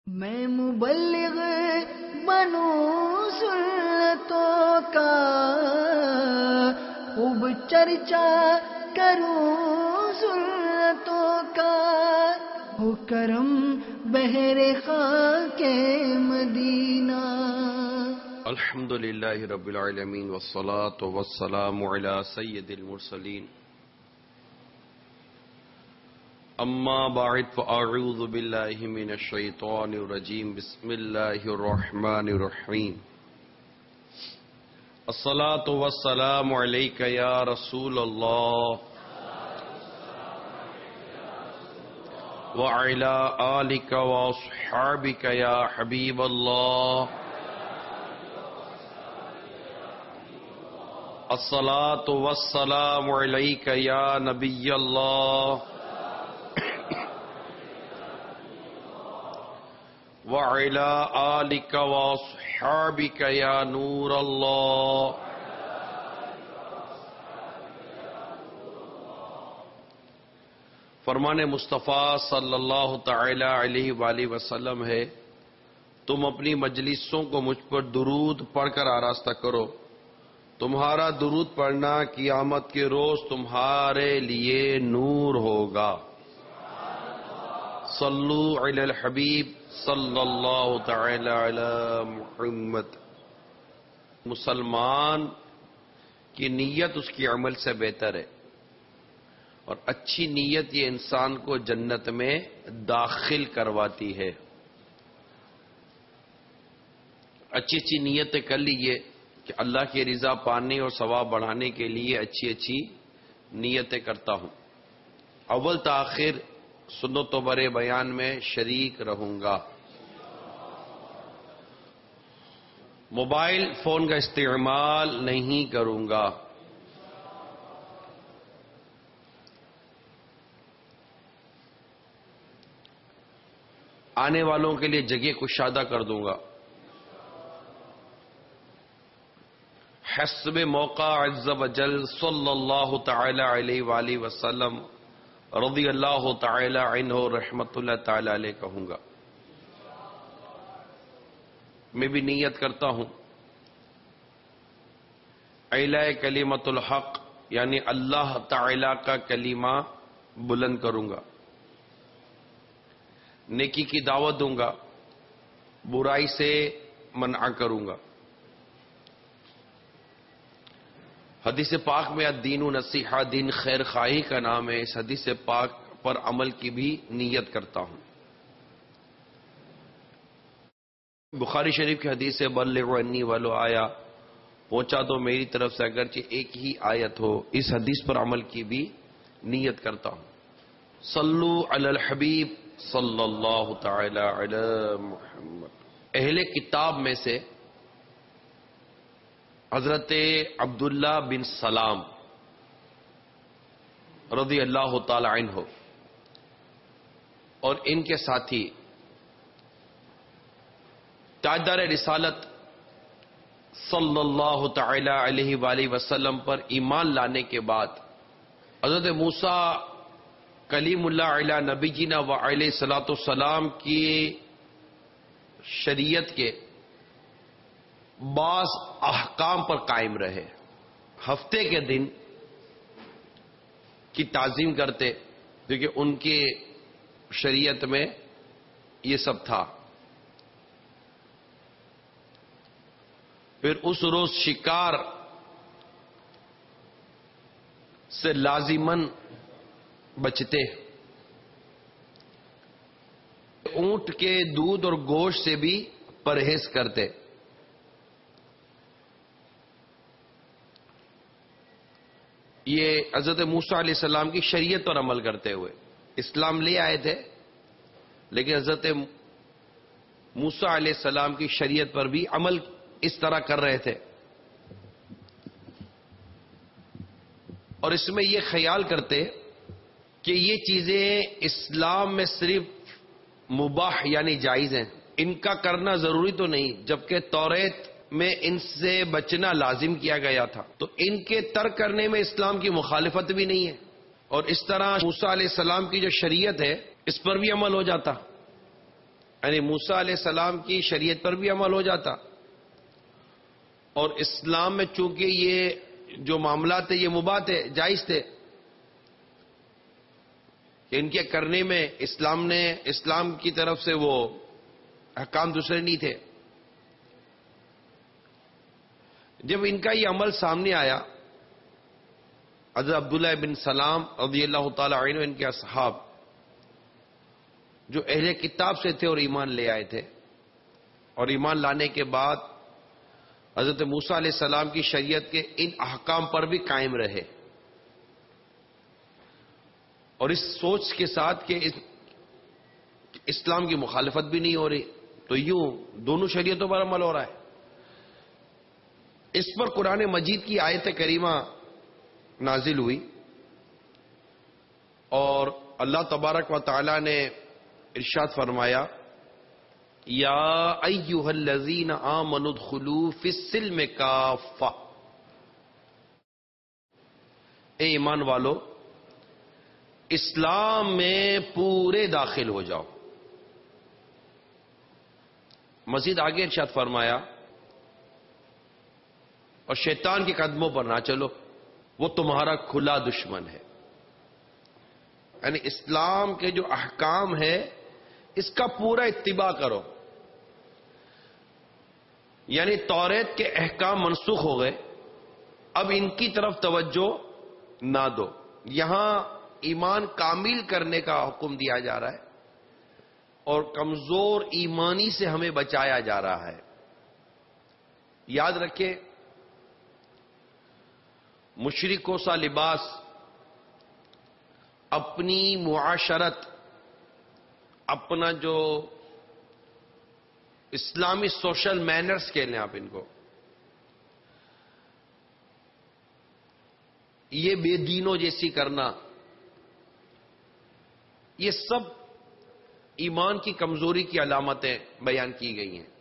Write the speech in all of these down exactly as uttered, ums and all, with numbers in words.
میں مبلغ بنوں سنتوں کا، خوب چرچا کروں سنتوں کا، ہو کرم بہر خاک مدینہ۔ الحمد للہ رب العالمین والصلاة والسلام علی سید المرسلین، اما بعد فاعوذ باللہ من الشیطان الرجیم، بسم اللہ الرحمن الرحیم۔ الصلاة والسلام علیک یا رسول اللہ وعلی آلک واصحابک یا حبیب اللہ۔ الصلاة والسلام علیک یا نبی اللہ وعلی آلک واصحابک یا نور اللہ۔ فرمان مصطفیٰ صلی اللہ تعالی علیہ وآلہ وسلم ہے، تم اپنی مجلسوں کو مجھ پر درود پڑھ کر آراستہ کرو، تمہارا درود پڑھنا قیامت کے روز تمہارے لیے نور ہوگا۔ صلو علی الحبیب صلی اللہ تعالی علی محمد۔ مسلمان کی نیت اس کی عمل سے بہتر ہے، اور اچھی نیت یہ انسان کو جنت میں داخل کرواتی ہے۔ اچھی اچھی نیتیں کر لیجئے کہ اللہ کی رضا پانے اور ثواب بڑھانے کے لیے اچھی اچھی نیتیں کرتا ہوں۔ اول تاخیر سنت و برے بیان میں شریک رہوں گا۔ موبائل فون کا استعمال نہیں کروں گا۔ آنے والوں کے لیے جگہ کشادہ کر دوں گا۔ حسب موقع عز و جل صلی اللہ تعالی علیہ وآلہ وسلم رضی اللہ تعالی عنہ رحمت اللہ تعالی علیہ کہوں گا۔ میں بھی نیت کرتا ہوں اعلاء کلمت الحق، یعنی اللہ تعالی کا کلمہ بلند کروں گا، نیکی کی دعوت دوں گا، برائی سے منع کروں گا۔ حدیث پاک میں الدین نصیحہ، دین خیر خواہی کا نام ہے۔ اس حدیث پاک پر عمل کی بھی نیت کرتا ہوں۔ بخاری شریف کی حدیث ہے بلغوا انی ولو آیا، پہنچا دو میری طرف سے اگرچہ ایک ہی آیت ہو۔ اس حدیث پر عمل کی بھی نیت کرتا ہوں۔ صلو علی الحبیب صلی اللہ تعالی علی محمد۔ اہل کتاب میں سے حضرت عبداللہ بن سلام رضی اللہ تعالی عنہ اور ان کے ساتھی تاجدار رسالت صلی اللہ تعالی علیہ وآلہ وسلم پر ایمان لانے کے بعد حضرت موسیٰ کلیم اللہ علی نبی جینا و علیہ الصلوۃ والسلام کی شریعت کے بعض احکام پر قائم رہے۔ ہفتے کے دن کی تعظیم کرتے، کیونکہ ان کی شریعت میں یہ سب تھا۔ پھر اس روز شکار سے لازماً بچتے، اونٹ کے دودھ اور گوشت سے بھی پرہیز کرتے۔ یہ حضرت موسیٰ علیہ السلام کی شریعت پر عمل کرتے ہوئے اسلام لے آئے تھے، لیکن حضرت موسیٰ علیہ السلام کی شریعت پر بھی عمل اس طرح کر رہے تھے، اور اس میں یہ خیال کرتے کہ یہ چیزیں اسلام میں صرف مباح یعنی جائز ہیں، ان کا کرنا ضروری تو نہیں، جبکہ توریت میں ان سے بچنا لازم کیا گیا تھا، تو ان کے ترک کرنے میں اسلام کی مخالفت بھی نہیں ہے، اور اس طرح موسیٰ علیہ السلام کی جو شریعت ہے اس پر بھی عمل ہو جاتا۔ یعنی موسیٰ علیہ السلام کی شریعت پر بھی عمل ہو جاتا، اور اسلام میں چونکہ یہ جو معاملات ہیں یہ مباح تھے، جائز تھے، کہ ان کے کرنے میں اسلام نے اسلام کی طرف سے وہ احکام دوسرے نہیں تھے۔ جب ان کا یہ عمل سامنے آیا، حضرت عبداللہ بن سلام رضی اللہ تعالی عنہ، ان کے اصحاب جو اہل کتاب سے تھے اور ایمان لے آئے تھے، اور ایمان لانے کے بعد حضرت موسیٰ علیہ السلام کی شریعت کے ان احکام پر بھی قائم رہے، اور اس سوچ کے ساتھ کہ اسلام کی مخالفت بھی نہیں ہو رہی، تو یوں دونوں شریعتوں پر عمل ہو رہا ہے۔ اس پر قرآن مجید کی آیت کریمہ نازل ہوئی، اور اللہ تبارک و تعالی نے ارشاد فرمایا، یا ایھا الذین آمنوا ادخلوا فی السلم کافہ، اے ایمان والو اسلام میں پورے داخل ہو جاؤ۔ مزید آگے ارشاد فرمایا، اور شیطان کے قدموں پر نہ چلو، وہ تمہارا کھلا دشمن ہے۔ یعنی اسلام کے جو احکام ہے اس کا پورا اتباع کرو، یعنی توریت کے احکام منسوخ ہو گئے، اب ان کی طرف توجہ نہ دو۔ یہاں ایمان کامل کرنے کا حکم دیا جا رہا ہے، اور کمزور ایمانی سے ہمیں بچایا جا رہا ہے۔ یاد رکھیں، مشرکوں سا لباس، اپنی معاشرت، اپنا جو اسلامی سوشل مینرز کہہ لیں آپ ان کو، یہ بے دینوں جیسی کرنا، یہ سب ایمان کی کمزوری کی علامتیں بیان کی گئی ہیں۔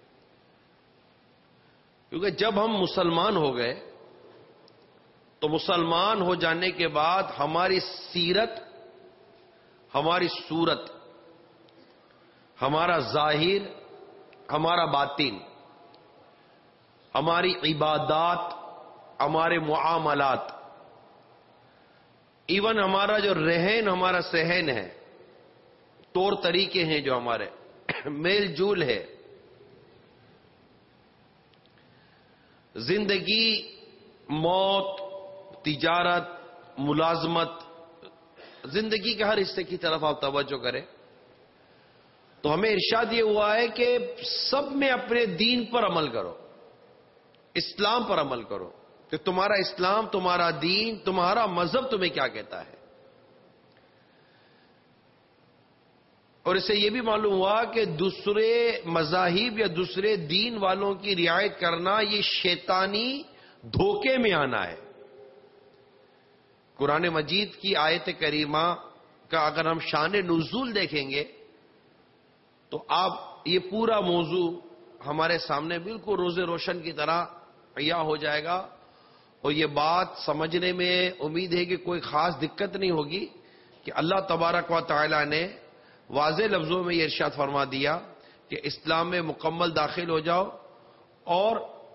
کیونکہ جب ہم مسلمان ہو گئے تو مسلمان ہو جانے کے بعد ہماری سیرت، ہماری صورت، ہمارا ظاہر، ہمارا باطن، ہماری عبادات، ہمارے معاملات، ایون ہمارا جو رہن، ہمارا سہن ہے، طور طریقے ہیں جو ہمارے، میل جول ہے، زندگی، موت، تجارت، ملازمت، زندگی کے ہر حصے کی طرف آپ توجہ کریں تو ہمیں ارشاد یہ ہوا ہے کہ سب میں اپنے دین پر عمل کرو، اسلام پر عمل کرو، کہ تمہارا اسلام، تمہارا دین، تمہارا مذہب تمہیں کیا کہتا ہے۔ اور اس سے یہ بھی معلوم ہوا کہ دوسرے مذاہب یا دوسرے دین والوں کی رعایت کرنا یہ شیطانی دھوکے میں آنا ہے۔ قرآن مجید کی آیت کریمہ کا اگر ہم شان نزول دیکھیں گے تو آپ یہ پورا موضوع ہمارے سامنے بالکل روز روشن کی طرح عیاں ہو جائے گا، اور یہ بات سمجھنے میں امید ہے کہ کوئی خاص دقت نہیں ہوگی کہ اللہ تبارک و تعالی نے واضح لفظوں میں یہ ارشاد فرما دیا کہ اسلام میں مکمل داخل ہو جاؤ، اور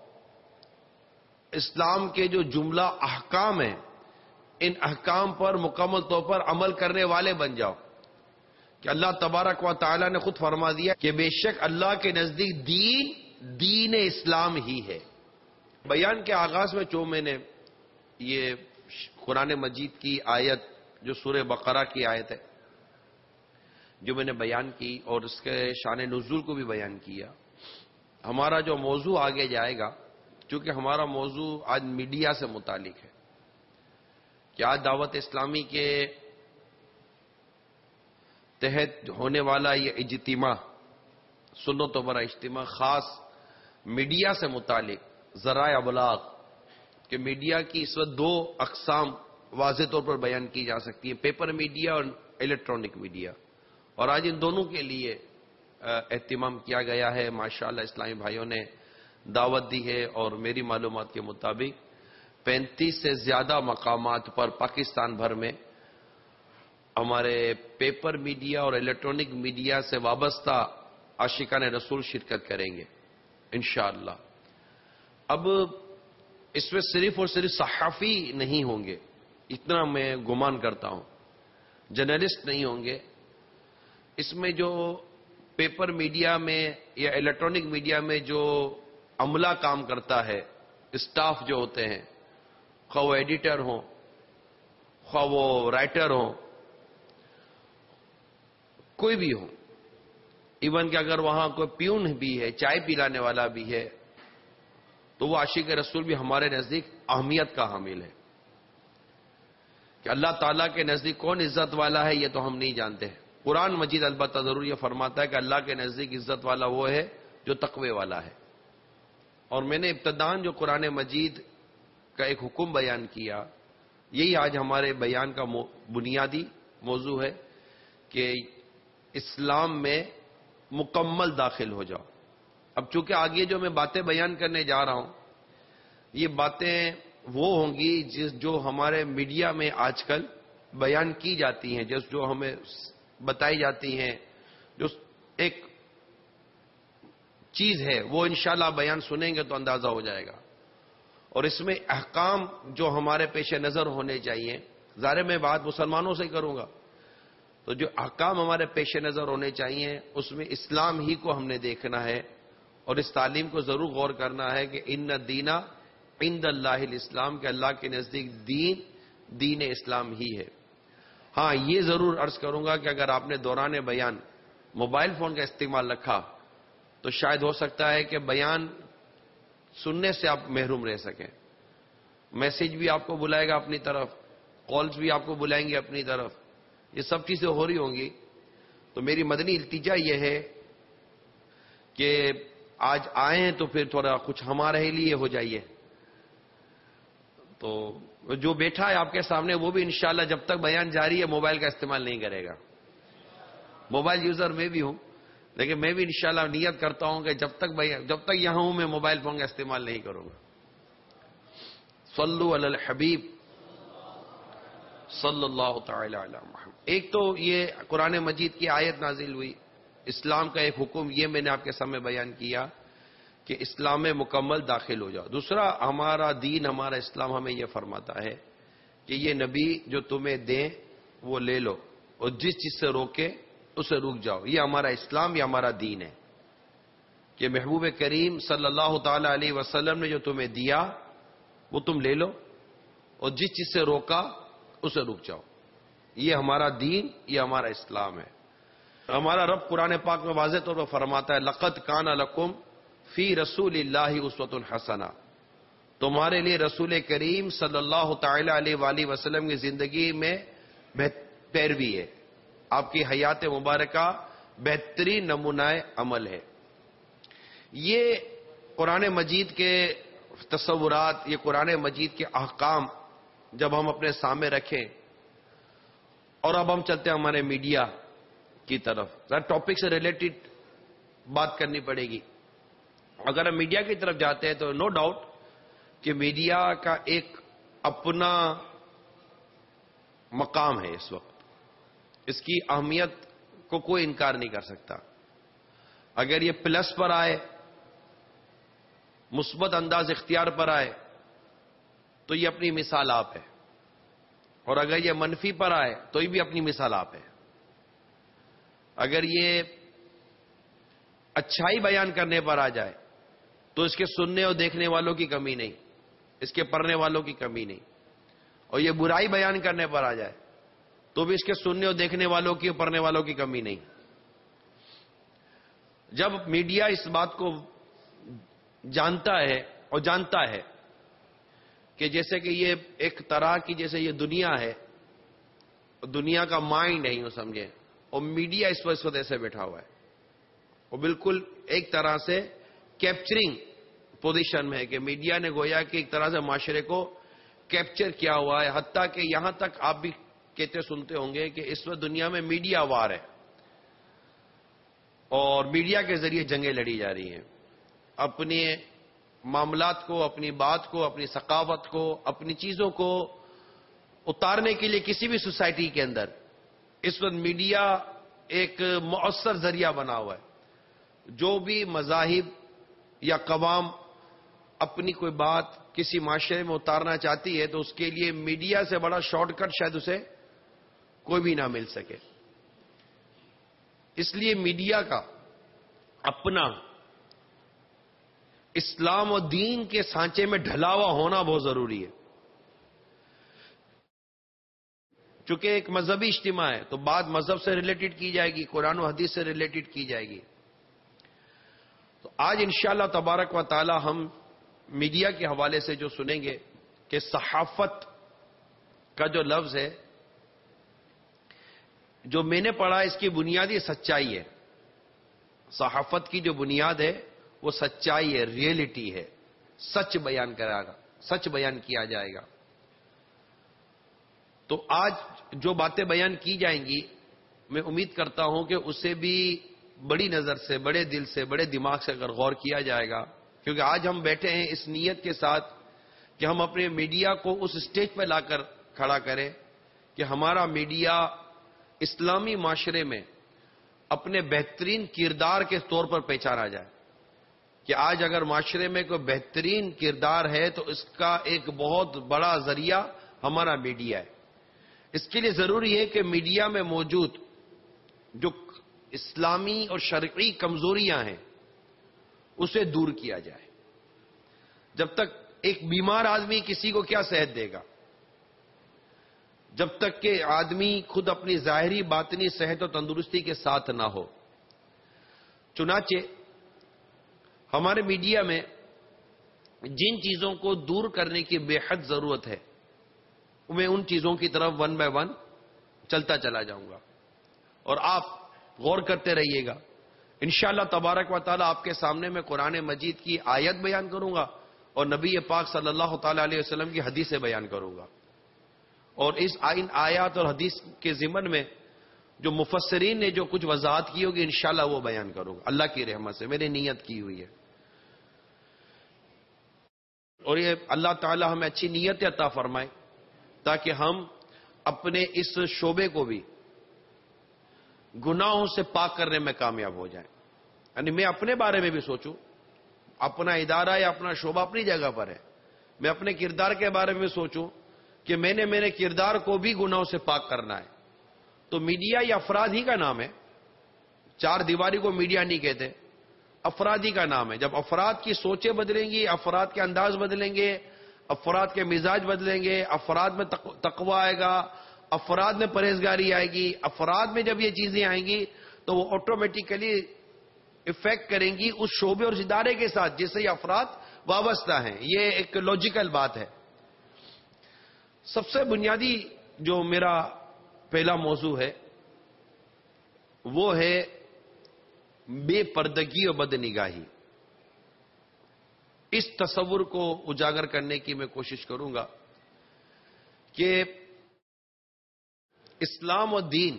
اسلام کے جو جملہ احکام ہیں ان احکام پر مکمل طور پر عمل کرنے والے بن جاؤ۔ کہ اللہ تبارک و تعالی نے خود فرما دیا کہ بے شک اللہ کے نزدیک دین دین اسلام ہی ہے۔ بیان کے آغاز میں جو میں نے یہ قرآن مجید کی آیت جو سورہ بقرہ کی آیت ہے جو میں نے بیان کی، اور اس کے شان نزول کو بھی بیان کیا، ہمارا جو موضوع آگے جائے گا، چونکہ ہمارا موضوع آج میڈیا سے متعلق ہے کہ آج دعوت اسلامی کے تحت ہونے والا یہ اجتماع، سنتوں پر اجتماع، خاص میڈیا سے متعلق ذرائع ابلاغ، کہ میڈیا کی اس وقت دو اقسام واضح طور پر بیان کی جا سکتی ہیں، پیپر میڈیا اور الیکٹرانک میڈیا، اور آج ان دونوں کے لیے اہتمام کیا گیا ہے۔ ماشاءاللہ اسلامی بھائیوں نے دعوت دی ہے، اور میری معلومات کے مطابق پینتیس سے زیادہ مقامات پر پاکستان بھر میں ہمارے پیپر میڈیا اور الیکٹرانک میڈیا سے وابستہ عاشقان رسول شرکت کریں گے انشاءاللہ۔ اب اس میں صرف اور صرف صحافی نہیں ہوں گے، اتنا میں گمان کرتا ہوں، جرنلسٹ نہیں ہوں گے۔ اس میں جو پیپر میڈیا میں یا الیکٹرانک میڈیا میں جو عملہ کام کرتا ہے، اسٹاف جو ہوتے ہیں، خواہ وہ ایڈیٹر ہوں، خواہ وہ رائٹر ہوں، کوئی بھی ہو، ایون کہ اگر وہاں کوئی پیون بھی ہے، چائے پلانے والا بھی ہے، تو وہ عاشق رسول بھی ہمارے نزدیک اہمیت کا حامل ہے۔ کہ اللہ تعالیٰ کے نزدیک کون عزت والا ہے یہ تو ہم نہیں جانتے۔ قرآن مجید البتہ ضرور یہ فرماتا ہے کہ اللہ کے نزدیک عزت والا وہ ہے جو تقوی والا ہے۔ اور میں نے ابتداً جو قرآن مجید کا ایک حکم بیان کیا، یہی آج ہمارے بیان کا بنیادی موضوع ہے کہ اسلام میں مکمل داخل ہو جاؤ۔ اب چونکہ آگے جو میں باتیں بیان کرنے جا رہا ہوں، یہ باتیں وہ ہوں گی جس جو ہمارے میڈیا میں آج کل بیان کی جاتی ہیں، جس جو ہمیں بتائی جاتی ہیں، جو ایک چیز ہے وہ انشاءاللہ بیان سنیں گے تو اندازہ ہو جائے گا۔ اور اس میں احکام جو ہمارے پیش نظر ہونے چاہیے، ظاہر میں بات مسلمانوں سے کروں گا، تو جو احکام ہمارے پیش نظر ہونے چاہیے اس میں اسلام ہی کو ہم نے دیکھنا ہے، اور اس تعلیم کو ضرور غور کرنا ہے کہ ان الدین عند اللہ الاسلام، کہ اللہ کے نزدیک دین دین اسلام ہی ہے۔ ہاں یہ ضرور عرض کروں گا کہ اگر آپ نے دوران بیان موبائل فون کا استعمال رکھا تو شاید ہو سکتا ہے کہ بیان سننے سے آپ محروم رہ سکیں۔ میسج بھی آپ کو بلائے گا اپنی طرف، کالز بھی آپ کو بلائیں گے اپنی طرف، یہ سب چیزیں ہو رہی ہوں گی۔ تو میری مدنی التجا یہ ہے کہ آج آئے ہیں تو پھر تھوڑا کچھ ہمارے لیے ہو جائیے۔ تو جو بیٹھا ہے آپ کے سامنے وہ بھی انشاءاللہ جب تک بیان جاری ہے موبائل کا استعمال نہیں کرے گا۔ موبائل یوزر میں بھی ہوں، لیکن میں بھی انشاءاللہ نیت کرتا ہوں کہ جب تک جب تک یہاں ہوں میں موبائل فون کا استعمال نہیں کروں گا۔ صلو علی الحبیب صلی اللہ تعالی علی محمد۔ ایک تو یہ قرآن مجید کی آیت نازل ہوئی، اسلام کا ایک حکم یہ میں نے آپ کے سامنے بیان کیا کہ اسلام میں مکمل داخل ہو جاؤ۔ دوسرا ہمارا دین، ہمارا اسلام ہمیں یہ فرماتا ہے کہ یہ نبی جو تمہیں دیں وہ لے لو، اور جس چیز سے روکے اسے رک جاؤ۔ یہ ہمارا اسلام، یہ ہمارا دین ہے کہ محبوب کریم صلی اللہ تعالی علیہ وسلم نے جو تمہیں دیا وہ تم لے لو، اور جس چیز سے روکا اسے رک جاؤ۔ یہ ہمارا دین، یہ ہمارا اسلام ہے۔ ہمارا رب قرآن پاک میں واضح طور پر فرماتا ہے لقد کان لکم فی رسول اللہ اسوۃ حسنہ، تمہارے لیے رسول کریم صلی اللہ تعالی علیہ وآلہ وسلم کی زندگی میں پیروی ہے، آپ کی حیات مبارکہ بہترین نمونہ عمل ہے۔ یہ قرآن مجید کے تصورات، یہ قرآن مجید کے احکام جب ہم اپنے سامنے رکھیں، اور اب ہم چلتے ہیں ہمارے میڈیا کی طرف، ٹاپک سے ریلیٹڈ بات کرنی پڑے گی۔ اگر ہم میڈیا کی طرف جاتے ہیں تو نو ڈاؤٹ کہ میڈیا کا ایک اپنا مقام ہے اس وقت، اس کی اہمیت کو کوئی انکار نہیں کر سکتا۔ اگر یہ پلس پر آئے، مثبت انداز اختیار پر آئے تو یہ اپنی مثال آپ ہے، اور اگر یہ منفی پر آئے تو یہ بھی اپنی مثال آپ ہے۔ اگر یہ اچھائی بیان کرنے پر آ جائے تو اس کے سننے اور دیکھنے والوں کی کمی نہیں، اس کے پڑھنے والوں کی کمی نہیں، اور یہ برائی بیان کرنے پر آ جائے تو بھی اس کے سننے اور دیکھنے والوں کی اور پڑھنے والوں کی کمی نہیں۔ جب میڈیا اس بات کو جانتا ہے اور جانتا ہے کہ جیسے کہ یہ ایک طرح کی جیسے یہ دنیا ہے، دنیا کا مائنڈ ہے یوں سمجھیں، اور میڈیا اس وقت ایسے بیٹھا ہوا ہے، وہ بالکل ایک طرح سے کیپچرنگ پوزیشن میں ہے کہ میڈیا نے گویا کہ ایک طرح سے معاشرے کو کیپچر کیا ہوا ہے، حتیٰ کہ یہاں تک آپ بھی کہتے سنتے ہوں گے کہ اس وقت دنیا میں میڈیا وار ہے، اور میڈیا کے ذریعے جنگیں لڑی جا رہی ہیں، اپنے معاملات کو، اپنی بات کو، اپنی ثقافت کو، اپنی چیزوں کو اتارنے کے لیے کسی بھی سوسائٹی کے اندر اس وقت میڈیا ایک مؤثر ذریعہ بنا ہوا ہے۔ جو بھی مذاہب یا قوام اپنی کوئی بات کسی معاشرے میں اتارنا چاہتی ہے تو اس کے لیے میڈیا سے بڑا شارٹ کٹ شاید اسے کوئی بھی نہ مل سکے. اس لیے میڈیا کا اپنا اسلام و دین کے سانچے میں ڈھلا ہوا ہونا بہت ضروری ہے. چونکہ ایک مذہبی اجتماع ہے تو بات مذہب سے ریلیٹڈ کی جائے گی, قرآن و حدیث سے ریلیٹڈ کی جائے گی. تو آج انشاءاللہ تبارک و تعالی ہم میڈیا کے حوالے سے جو سنیں گے کہ صحافت کا جو لفظ ہے, جو میں نے پڑھا اس کی بنیادی سچائی ہے. صحافت کی جو بنیاد ہے وہ سچائی ہے, ریئلٹی ہے, سچ بیان کرے گا, سچ بیان کیا جائے گا. تو آج جو باتیں بیان کی جائیں گی میں امید کرتا ہوں کہ اسے بھی بڑی نظر سے, بڑے دل سے, بڑے دماغ سے اگر غور کیا جائے گا, کیونکہ آج ہم بیٹھے ہیں اس نیت کے ساتھ کہ ہم اپنے میڈیا کو اس سٹیج پہ لا کر کھڑا کریں کہ ہمارا میڈیا اسلامی معاشرے میں اپنے بہترین کردار کے طور پر پہچانا جائے. کہ آج اگر معاشرے میں کوئی بہترین کردار ہے تو اس کا ایک بہت بڑا ذریعہ ہمارا میڈیا ہے. اس کے لیے ضروری ہے کہ میڈیا میں موجود جو اسلامی اور شرعی کمزوریاں ہیں اسے دور کیا جائے. جب تک ایک بیمار آدمی کسی کو کیا صحت دے گا, جب تک کہ آدمی خود اپنی ظاہری باطنی صحت و تندرستی کے ساتھ نہ ہو. چنانچہ ہمارے میڈیا میں جن چیزوں کو دور کرنے کی بے حد ضرورت ہے میں ان چیزوں کی طرف ون بائی ون چلتا چلا جاؤں گا اور آپ غور کرتے رہیے گا. انشاءاللہ تبارک و تعالی آپ کے سامنے میں قرآن مجید کی آیت بیان کروں گا اور نبی پاک صلی اللہ تعالی علیہ وسلم کی حدیثیں بیان کروں گا. اور اس ان آیات اور حدیث کے ضمن میں جو مفسرین نے جو کچھ وضاحت کی ہوگی انشاءاللہ وہ بیان کروں گا اللہ کی رحمت سے. میں نے نیت کی ہوئی ہے اور یہ اللہ تعالی ہمیں اچھی نیت عطا فرمائے تاکہ ہم اپنے اس شعبے کو بھی گناہوں سے پاک کرنے میں کامیاب ہو جائیں. یعنی میں اپنے بارے میں بھی سوچوں, اپنا ادارہ یا اپنا شعبہ اپنی جگہ پر ہے, میں اپنے کردار کے بارے میں سوچوں کہ میں نے میرے کردار کو بھی گناہوں سے پاک کرنا ہے. تو میڈیا یہ افراد ہی کا نام ہے, چار دیواری کو میڈیا نہیں کہتے, افراد ہی کا نام ہے. جب افراد کی سوچیں بدلیں گی, افراد کے انداز بدلیں گے, افراد کے مزاج بدلیں گے, افراد میں تقوی آئے گا, افراد میں پرہیزگاری آئے گی, افراد میں جب یہ چیزیں آئیں گی تو وہ آٹومیٹیکلی افیکٹ کریں گی اس شعبے اور ادارے کے ساتھ جس سے یہ افراد وابستہ ہیں. یہ ایک لاجیکل بات ہے. سب سے بنیادی جو میرا پہلا موضوع ہے وہ ہے بے پردگی اور بد نگاہی. اس تصور کو اجاگر کرنے کی میں کوشش کروں گا کہ اسلام و دین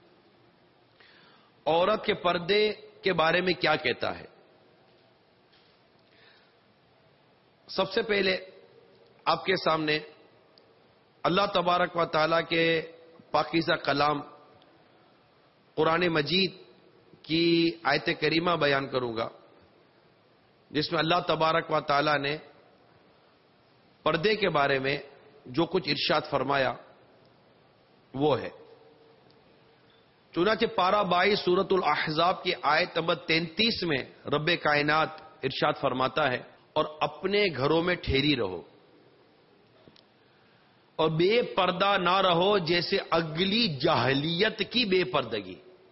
عورت کے پردے کے بارے میں کیا کہتا ہے. سب سے پہلے آپ کے سامنے اللہ تبارک و تعالی کے پاکیزہ کلام قرآن مجید کی آیت کریمہ بیان کروں گا جس میں اللہ تبارک و تعالی نے پردے کے بارے میں جو کچھ ارشاد فرمایا وہ ہے. چنانچہ پارہ بائیس سورۃ الاحزاب کی آیت نمبر تینتیس میں رب کائنات ارشاد فرماتا ہے, اور اپنے گھروں میں ٹھہری رہو اور بے پردہ نہ رہو جیسے اگلی جاہلیت کی بے پردگی.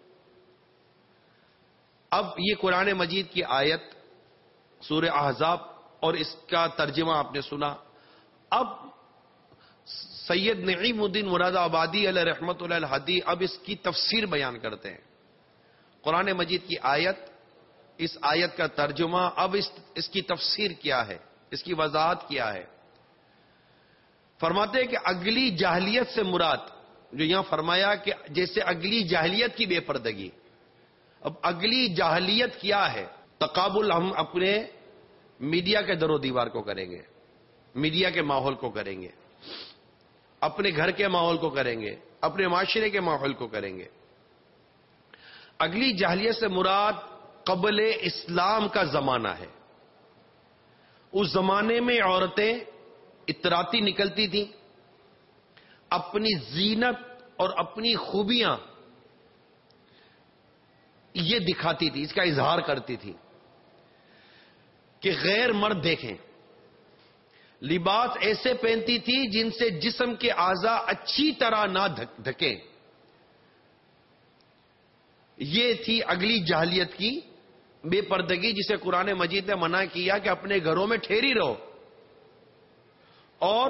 اب یہ قرآن مجید کی آیت سورہ احزاب اور اس کا ترجمہ آپ نے سنا. اب سید نعیم الدین مراد آبادی علیہ رحمت اللہ الہدی اب اس کی تفسیر بیان کرتے ہیں. قرآن مجید کی آیت, اس آیت کا ترجمہ, اب اس اس کی تفسیر کیا ہے, اس کی وضاحت کیا ہے. فرماتے ہیں کہ اگلی جاہلیت سے مراد جو یہاں فرمایا کہ جیسے اگلی جاہلیت کی بے پردگی. اب اگلی جاہلیت کیا ہے؟ تقابل ہم اپنے میڈیا کے در و دیوار کو کریں گے, میڈیا کے ماحول کو کریں گے, اپنے گھر کے ماحول کو کریں گے, اپنے معاشرے کے ماحول کو کریں گے. اگلی جاہلیت سے مراد قبل اسلام کا زمانہ ہے. اس زمانے میں عورتیں اتراتی نکلتی تھیں, اپنی زینت اور اپنی خوبیاں یہ دکھاتی تھی, اس کا اظہار کرتی تھی کہ غیر مرد دیکھیں. لباس ایسے پہنتی تھی جن سے جسم کے اعضاء اچھی طرح نہ ڈھکیں. یہ تھی اگلی جاہلیت کی بے پردگی, جسے قرآن مجید نے منع کیا کہ اپنے گھروں میں ٹھہری رہو. اور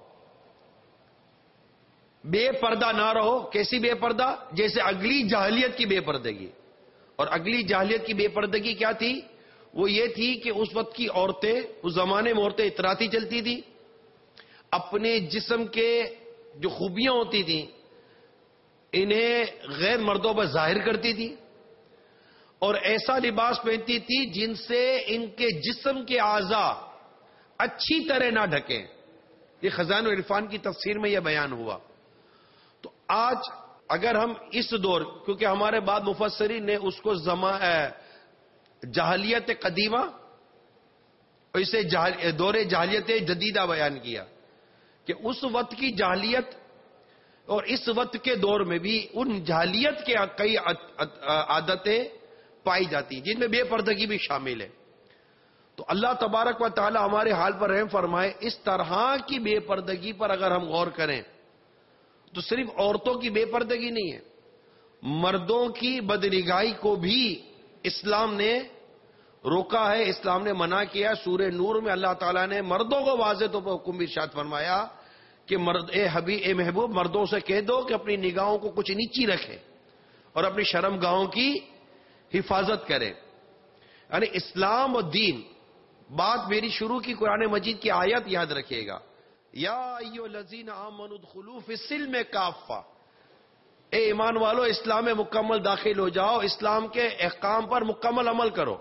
بے پردہ نہ رہو. کیسی بے پردہ؟ جیسے اگلی جاہلیت کی بے پردگی. اور اگلی جاہلیت کی بے پردگی کیا تھی؟ وہ یہ تھی کہ اس وقت کی عورتیں, اس زمانے میں عورتیں اتراتی چلتی تھی, اپنے جسم کے جو خوبیاں ہوتی تھیں انہیں غیر مردوں پر ظاہر کرتی تھی, اور ایسا لباس پہنتی تھی جن سے ان کے جسم کے اعضاء اچھی طرح نہ ڈھکیں. یہ خزائن العرفان کی تفسیر میں یہ بیان ہوا. تو آج اگر ہم اس دور, کیونکہ ہمارے بعد مفسرین نے اس کو زمان جاہلیت قدیمہ اور اسے دور جاہلیت جدیدہ بیان کیا کہ اس وقت کی جاہلیت اور اس وقت کے دور میں بھی ان جاہلیت کے کئی عادتیں پائی جاتی جن میں بے پردگی بھی شامل ہے. تو اللہ تبارک و تعالی ہمارے حال پر رحم فرمائے. اس طرح کی بے پردگی پر اگر ہم غور کریں تو صرف عورتوں کی بے پردگی نہیں ہے, مردوں کی بدنگاہی کو بھی اسلام نے روکا ہے, اسلام نے منع کیا. سورہ نور میں اللہ تعالیٰ نے مردوں کو واضح طور پر حکم ارشاد فرمایا کہ مرد اے حبیب اے محبوب مردوں سے کہہ دو کہ اپنی نگاہوں کو کچھ نیچی رکھیں اور اپنی شرم گاہوں کی حفاظت کریں. یعنی اسلام اور دین. بات میری شروع کی قرآن مجید کی آیت یاد رکھیے گا, یا ایھا الذین آمنوا ادخلوا فی السلم کافہ, اے ایمان والو اسلام میں مکمل داخل ہو جاؤ, اسلام کے احکام پر مکمل عمل کرو.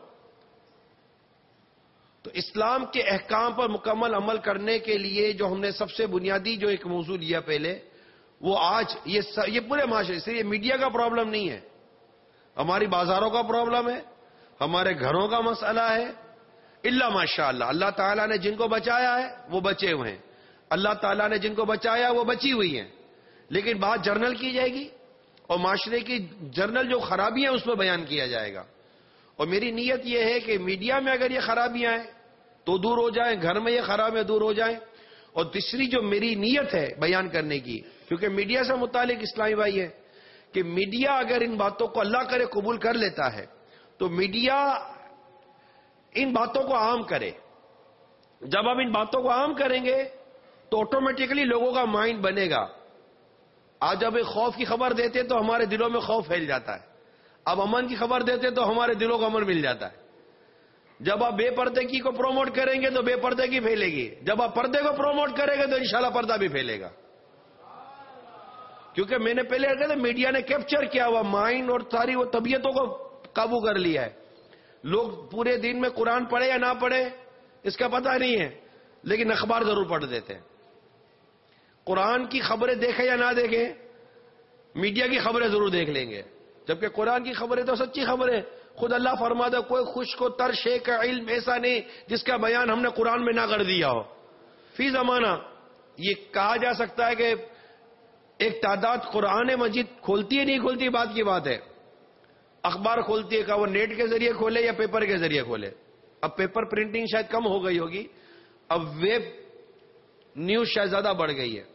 تو اسلام کے احکام پر مکمل عمل کرنے کے لیے جو ہم نے سب سے بنیادی جو ایک موضوع لیا پہلے, وہ آج یہ یہ پورے معاشرے سے, یہ میڈیا کا پرابلم نہیں ہے, ہماری بازاروں کا پرابلم ہے, ہمارے گھروں کا مسئلہ ہے. الا ماشاء اللہ, اللہ تعالیٰ نے جن کو بچایا ہے وہ بچے ہوئے ہیں, اللہ تعالیٰ نے جن کو بچایا وہ بچی ہوئی ہیں. لیکن بات جرنل کی جائے گی اور معاشرے کی جرنل جو خرابیاں اس میں بیان کیا جائے گا. اور میری نیت یہ ہے کہ میڈیا میں اگر یہ خرابیاں ہیں تو دور ہو جائیں, گھر میں یہ خرابیاں دور ہو جائیں. اور تیسری جو میری نیت ہے بیان کرنے کی, کیونکہ میڈیا سے متعلق اسلامی بھائی ہے کہ میڈیا اگر ان باتوں کو اللہ کرے قبول کر لیتا ہے تو میڈیا ان باتوں کو عام کرے. جب ہم ان باتوں کو عام کریں گے تو آٹومیٹکلی لوگوں کا مائنڈ بنے گا. آج جب ایک خوف کی خبر دیتے تو ہمارے دلوں میں خوف پھیل جاتا ہے, اب امن کی خبر دیتے تو ہمارے دلوں کو امن مل جاتا ہے. جب آپ بے پردگی کو پروموٹ کریں گے تو بے پردگی پھیلے گی, جب آپ پردے کو پروموٹ کریں گے تو انشاءاللہ پردہ بھی پھیلے گا. کیونکہ میں نے پہلے کہا تھا میڈیا نے کیپچر کیا ہوا مائنڈ اور ساری وہ طبیعتوں کو قابو کر لیا ہے. لوگ پورے دن میں قرآن پڑھے یا نہ پڑھے اس کا پتہ نہیں ہے, لیکن اخبار ضرور پڑھ دیتے ہیں. قرآن کی خبریں دیکھیں یا نہ دیکھیں, میڈیا کی خبریں ضرور دیکھ لیں گے, جبکہ قرآن کی خبریں تو سچی خبریں. خود اللہ فرماتا کوئی خشک و تر شے کا علم ایسا نہیں جس کا بیان ہم نے قرآن میں نہ کر دیا ہو. فی زمانہ یہ کہا جا سکتا ہے کہ ایک تعداد قرآن مجید کھولتی ہے نہیں کھولتی بات کی بات ہے, اخبار کھولتی ہے, کہ وہ نیٹ کے ذریعے کھولے یا پیپر کے ذریعے کھولے. اب پیپر پرنٹنگ شاید کم ہو گئی ہوگی, اب ویب نیوز شاید زیادہ بڑھ گئی ہے.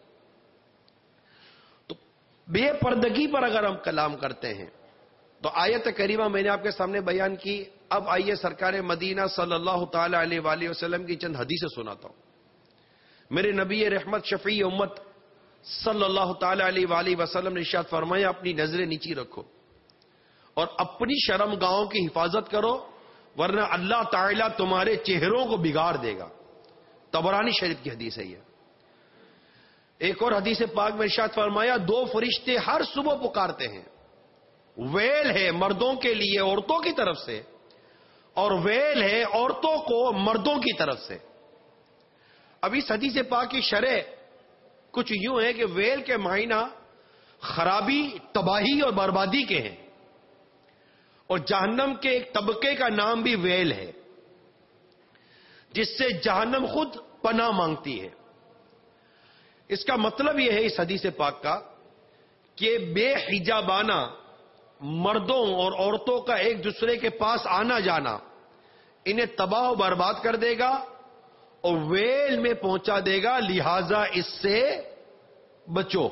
تو بے پردگی پر اگر ہم کلام کرتے ہیں تو آیت کریمہ میں نے آپ کے سامنے بیان کی. اب آئیے سرکار مدینہ صلی اللہ تعالی علیہ وآلہ وسلم کی چند حدیثیں سناتا ہوں. میرے نبی رحمت شفیع امت صلی اللہ تعالی علیہ وآلہ وسلم نے ارشاد فرمایا اپنی نظریں نیچی رکھو اور اپنی شرم گاہوں کی حفاظت کرو, ورنہ اللہ تعالیٰ تمہارے چہروں کو بگاڑ دے گا. طبرانی شریف کی حدیث ہے یہ. ایک اور حدیث پاک میں ارشاد فرمایا دو فرشتے ہر صبح پکارتے ہیں, ویل ہے مردوں کے لیے عورتوں کی طرف سے اور ویل ہے عورتوں کو مردوں کی طرف سے. اب اس حدیث پاک کی شرح کچھ یوں ہے کہ ویل کے معنی خرابی, تباہی اور بربادی کے ہیں, اور جہنم کے ایک طبقے کا نام بھی ویل ہے، جس سے جہنم خود پناہ مانگتی ہے۔ اس کا مطلب یہ ہے اس حدیث پاک کا کہ بے حجابانہ مردوں اور عورتوں کا ایک دوسرے کے پاس آنا جانا انہیں تباہ و برباد کر دے گا اور ویل میں پہنچا دے گا، لہذا اس سے بچو۔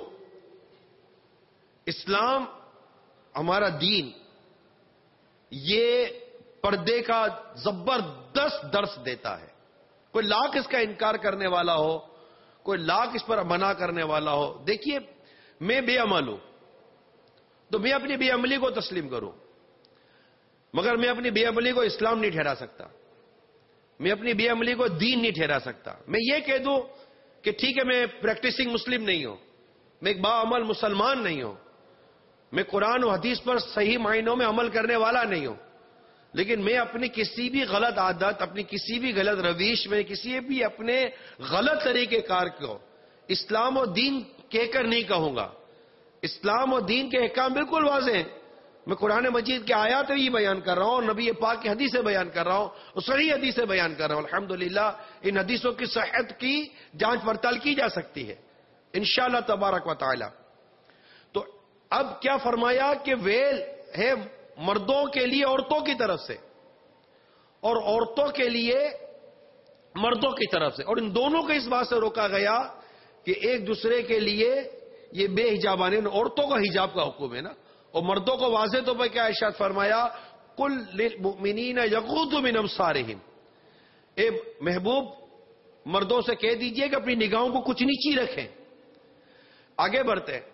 اسلام ہمارا دین یہ پردے کا زبردست درس دیتا ہے۔ کوئی لاکھ اس کا انکار کرنے والا ہو، کوئی لاکھ اس پر منع کرنے والا ہو، دیکھیے میں بے عمل ہوں تو میں اپنی بے عملی کو تسلیم کروں، مگر میں اپنی بے عملی کو اسلام نہیں ٹھہرا سکتا، میں اپنی بے عملی کو دین نہیں ٹھہرا سکتا۔ میں یہ کہہ دوں کہ ٹھیک ہے میں پریکٹسنگ مسلم نہیں ہوں، میں ایک باعمل مسلمان نہیں ہوں، میں قرآن و حدیث پر صحیح معنوں میں عمل کرنے والا نہیں ہوں، لیکن میں اپنی کسی بھی غلط عادت، اپنی کسی بھی غلط رویش میں، کسی بھی اپنے غلط طریقے کار کو اسلام و دین کہہ کر نہیں کہوں گا۔ اسلام و دین کے احکام بالکل واضح ہیں، میں قرآن مجید کے آیات ہی بیان کر رہا ہوں، نبی پاک کی حدیثیں بیان کر رہا ہوں، اور صحیح حدیثیں بیان کر رہا ہوں۔ الحمدللہ ان حدیثوں کی صحت کی جانچ پڑتال کی جا سکتی ہے انشاءاللہ تبارک و تعالی۔ تو اب کیا فرمایا کہ ویل ہے مردوں کے لیے عورتوں کی طرف سے اور عورتوں کے لیے مردوں کی طرف سے، اور ان دونوں کو اس بات سے روکا گیا کہ ایک دوسرے کے لیے یہ بے حجابانے، عورتوں کا حجاب کا حکم ہے نا، اور مردوں کو واضح طور پر کیا ارشاد فرمایا، قل للمؤمنین یغضوا من ابصارہم، اے محبوب مردوں سے کہہ دیجئے کہ اپنی نگاہوں کو کچھ نیچی رکھیں۔ آگے بڑھتے ہیں،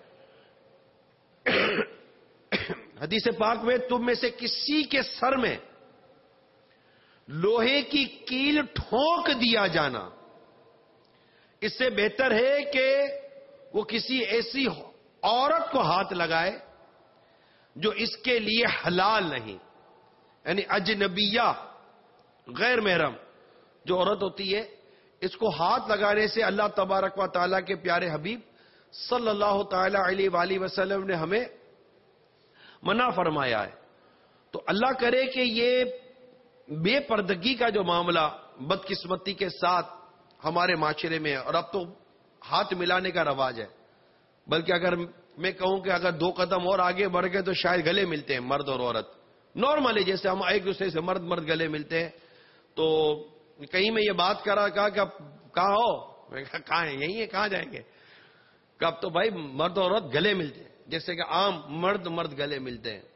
حدیث پاک میں تم میں سے کسی کے سر میں لوہے کی کیل ٹھونک دیا جانا اس سے بہتر ہے کہ وہ کسی ایسی عورت کو ہاتھ لگائے جو اس کے لیے حلال نہیں، یعنی اجنبیہ غیر محرم جو عورت ہوتی ہے، اس کو ہاتھ لگانے سے اللہ تبارک و تعالیٰ کے پیارے حبیب صلی اللہ تعالی علیہ وآلہ وسلم نے ہمیں منع فرمایا ہے۔ تو اللہ کرے کہ یہ بے پردگی کا جو معاملہ بدقسمتی کے ساتھ ہمارے معاشرے میں، اور اب تو ہاتھ ملانے کا رواج ہے، بلکہ اگر میں کہوں کہ اگر دو قدم اور آگے بڑھ گئے تو شاید گلے ملتے ہیں مرد اور عورت نارملی، جیسے ہم ایک دوسرے سے مرد مرد گلے ملتے ہیں۔ تو کہیں میں یہ بات کرا کہا کہ اب کہاں ہو، میں کہا کہاں ہے، یہی ہے، کہاں جائیں گے، کہ اب تو بھائی مرد اور عورت گلے ملتے ہیں، جیسے کہ عام مرد مرد گلے ملتے ہیں۔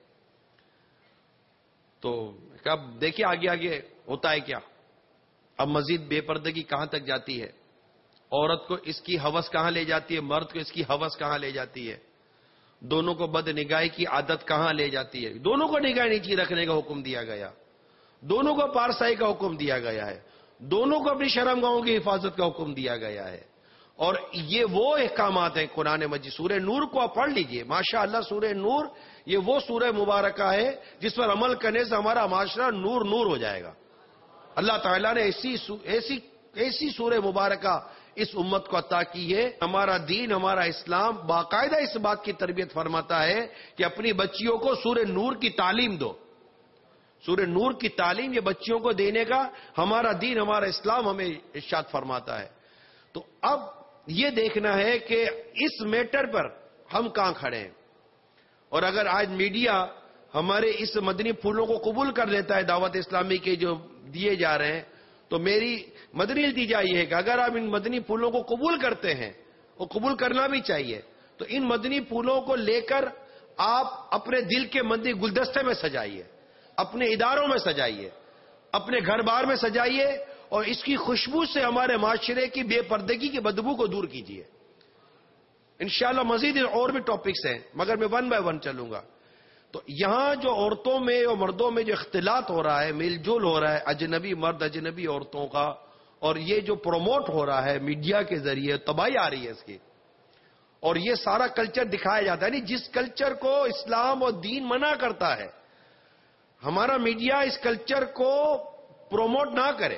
تو اب دیکھیے آگے آگے ہوتا ہے کیا، اب مزید بے پردگی کہاں تک جاتی ہے، عورت کو اس کی ہوس کہاں لے جاتی ہے، مرد کو اس کی ہوس کہاں لے جاتی ہے، دونوں کو بد نگاہی کی عادت کہاں لے جاتی ہے، دونوں کو نگاہ نیچی رکھنے کا حکم دیا گیا، دونوں کو پارسائی کا حکم دیا گیا ہے، دونوں کو اپنی شرم گاہوں کی حفاظت کا حکم دیا گیا ہے۔ اور یہ وہ احکامات ہیں قرآن مجید، سورہ نور کو آپ پڑھ لیجئے، ماشاءاللہ سورہ نور یہ وہ سورہ مبارکہ ہے جس پر عمل کرنے سے ہمارا معاشرہ نور نور ہو جائے گا۔ اللہ تعالیٰ نے ایسی ایسی ایسی سورہ مبارکہ اس امت کو عطا کی ہے۔ ہمارا دین، ہمارا اسلام باقاعدہ اس بات کی تربیت فرماتا ہے کہ اپنی بچیوں کو سورہ نور کی تعلیم دو، سورہ نور کی تعلیم یہ بچیوں کو دینے کا ہمارا دین، ہمارا اسلام ہمیں ارشاد فرماتا ہے۔ تو اب یہ دیکھنا ہے کہ اس میٹر پر ہم کہاں کھڑے ہیں، اور اگر آج میڈیا ہمارے اس مدنی پھولوں کو قبول کر لیتا ہے، دعوت اسلامی کے جو دیے جا رہے ہیں، تو میری مدنی التجا یہ ہے کہ اگر آپ ان مدنی پھولوں کو قبول کرتے ہیں، اور قبول کرنا بھی چاہیے، تو ان مدنی پھولوں کو لے کر آپ اپنے دل کے مدنی گلدستے میں سجائیے، اپنے اداروں میں سجائیے، اپنے گھر بار میں سجائیے، اور اس کی خوشبو سے ہمارے معاشرے کی بے پردگی کی بدبو کو دور کیجیے۔ انشاءاللہ مزید اور بھی ٹاپکس ہیں، مگر میں ون بائی ون چلوں گا۔ تو یہاں جو عورتوں میں اور مردوں میں جو اختلاط ہو رہا ہے، میل جول ہو رہا ہے اجنبی مرد اجنبی عورتوں کا، اور یہ جو پروموٹ ہو رہا ہے میڈیا کے ذریعے، تباہی آ رہی ہے اس کی، اور یہ سارا کلچر دکھایا جاتا ہے، یعنی جس کلچر کو اسلام اور دین منع کرتا ہے، ہمارا میڈیا اس کلچر کو پروموٹ نہ کرے۔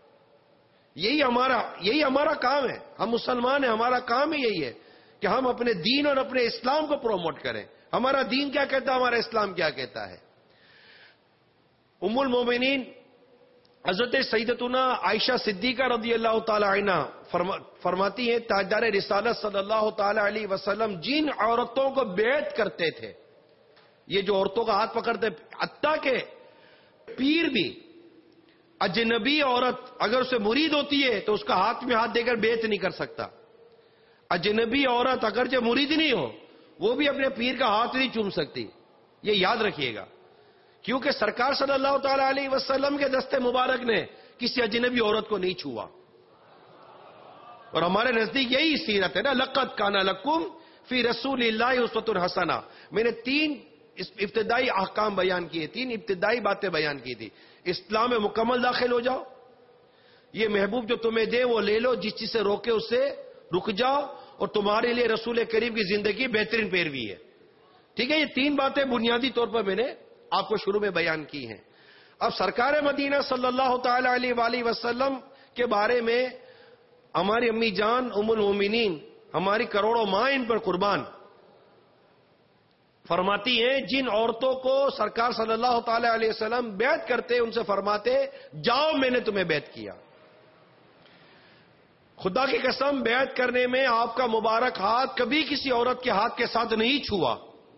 یہی ہمارا یہی ہمارا کام ہے، ہم مسلمان ہیں، ہمارا کام ہی یہی ہے کہ ہم اپنے دین اور اپنے اسلام کو پروموٹ کریں۔ ہمارا دین کیا کہتا ہے، ہمارا اسلام کیا کہتا ہے۔ ام المومنین حضرت سیدتنا عائشہ صدیقہ رضی اللہ تعالی عنہ فرماتی ہیں تاجدار رسالت صلی اللہ تعالی علیہ وسلم جن عورتوں کو بیعت کرتے تھے، یہ جو عورتوں کا ہاتھ پکڑتے، حتیٰ کہ پیر بھی اجنبی عورت اگر اسے مرید ہوتی ہے تو اس کا ہاتھ میں ہاتھ دے کر بیعت نہیں کر سکتا. اجنبی عورت اگر جو مرید نہیں ہو وہ بھی اپنے پیر کا ہاتھ نہیں چوم سکتی. یہ یاد رکھیے گا، کیونکہ سرکار صلی اللہ تعالی علیہ وسلم کے دست مبارک نے کسی اجنبی عورت کو نہیں چھوا. اور ہمارے نزدیک یہی سیرت ہے نا، لقد کان لکم فی رسول اللہ اسوۃ حسنہ. میں نے تین ابتدائی احکام بیان کیے، تین ابتدائی باتیں بیان کی تھی. اسلام میں مکمل داخل ہو جاؤ، یہ محبوب جو تمہیں دے وہ لے لو، جس چیز سے روکے اس سے رک جاؤ، اور تمہارے لیے رسول کریم کی زندگی بہترین پیروی ہے. ٹھیک ہے، یہ تین باتیں بنیادی طور پر میں نے آپ کو شروع میں بیان کی ہیں. اب سرکار مدینہ صلی اللہ تعالی علیہ وآلہ وسلم کے بارے میں ہماری امی جان ام المومنین، ہماری کروڑوں ماں ان پر قربان، فرماتی ہیں جن عورتوں کو سرکار صلی اللہ تعالی علیہ وسلم بیعت کرتے ان سے فرماتے جاؤ میں نے تمہیں بیعت کیا. خدا کی قسم بیعت کرنے میں آپ کا مبارک ہاتھ کبھی کسی عورت کے ہاتھ کے ساتھ نہیں چھوا.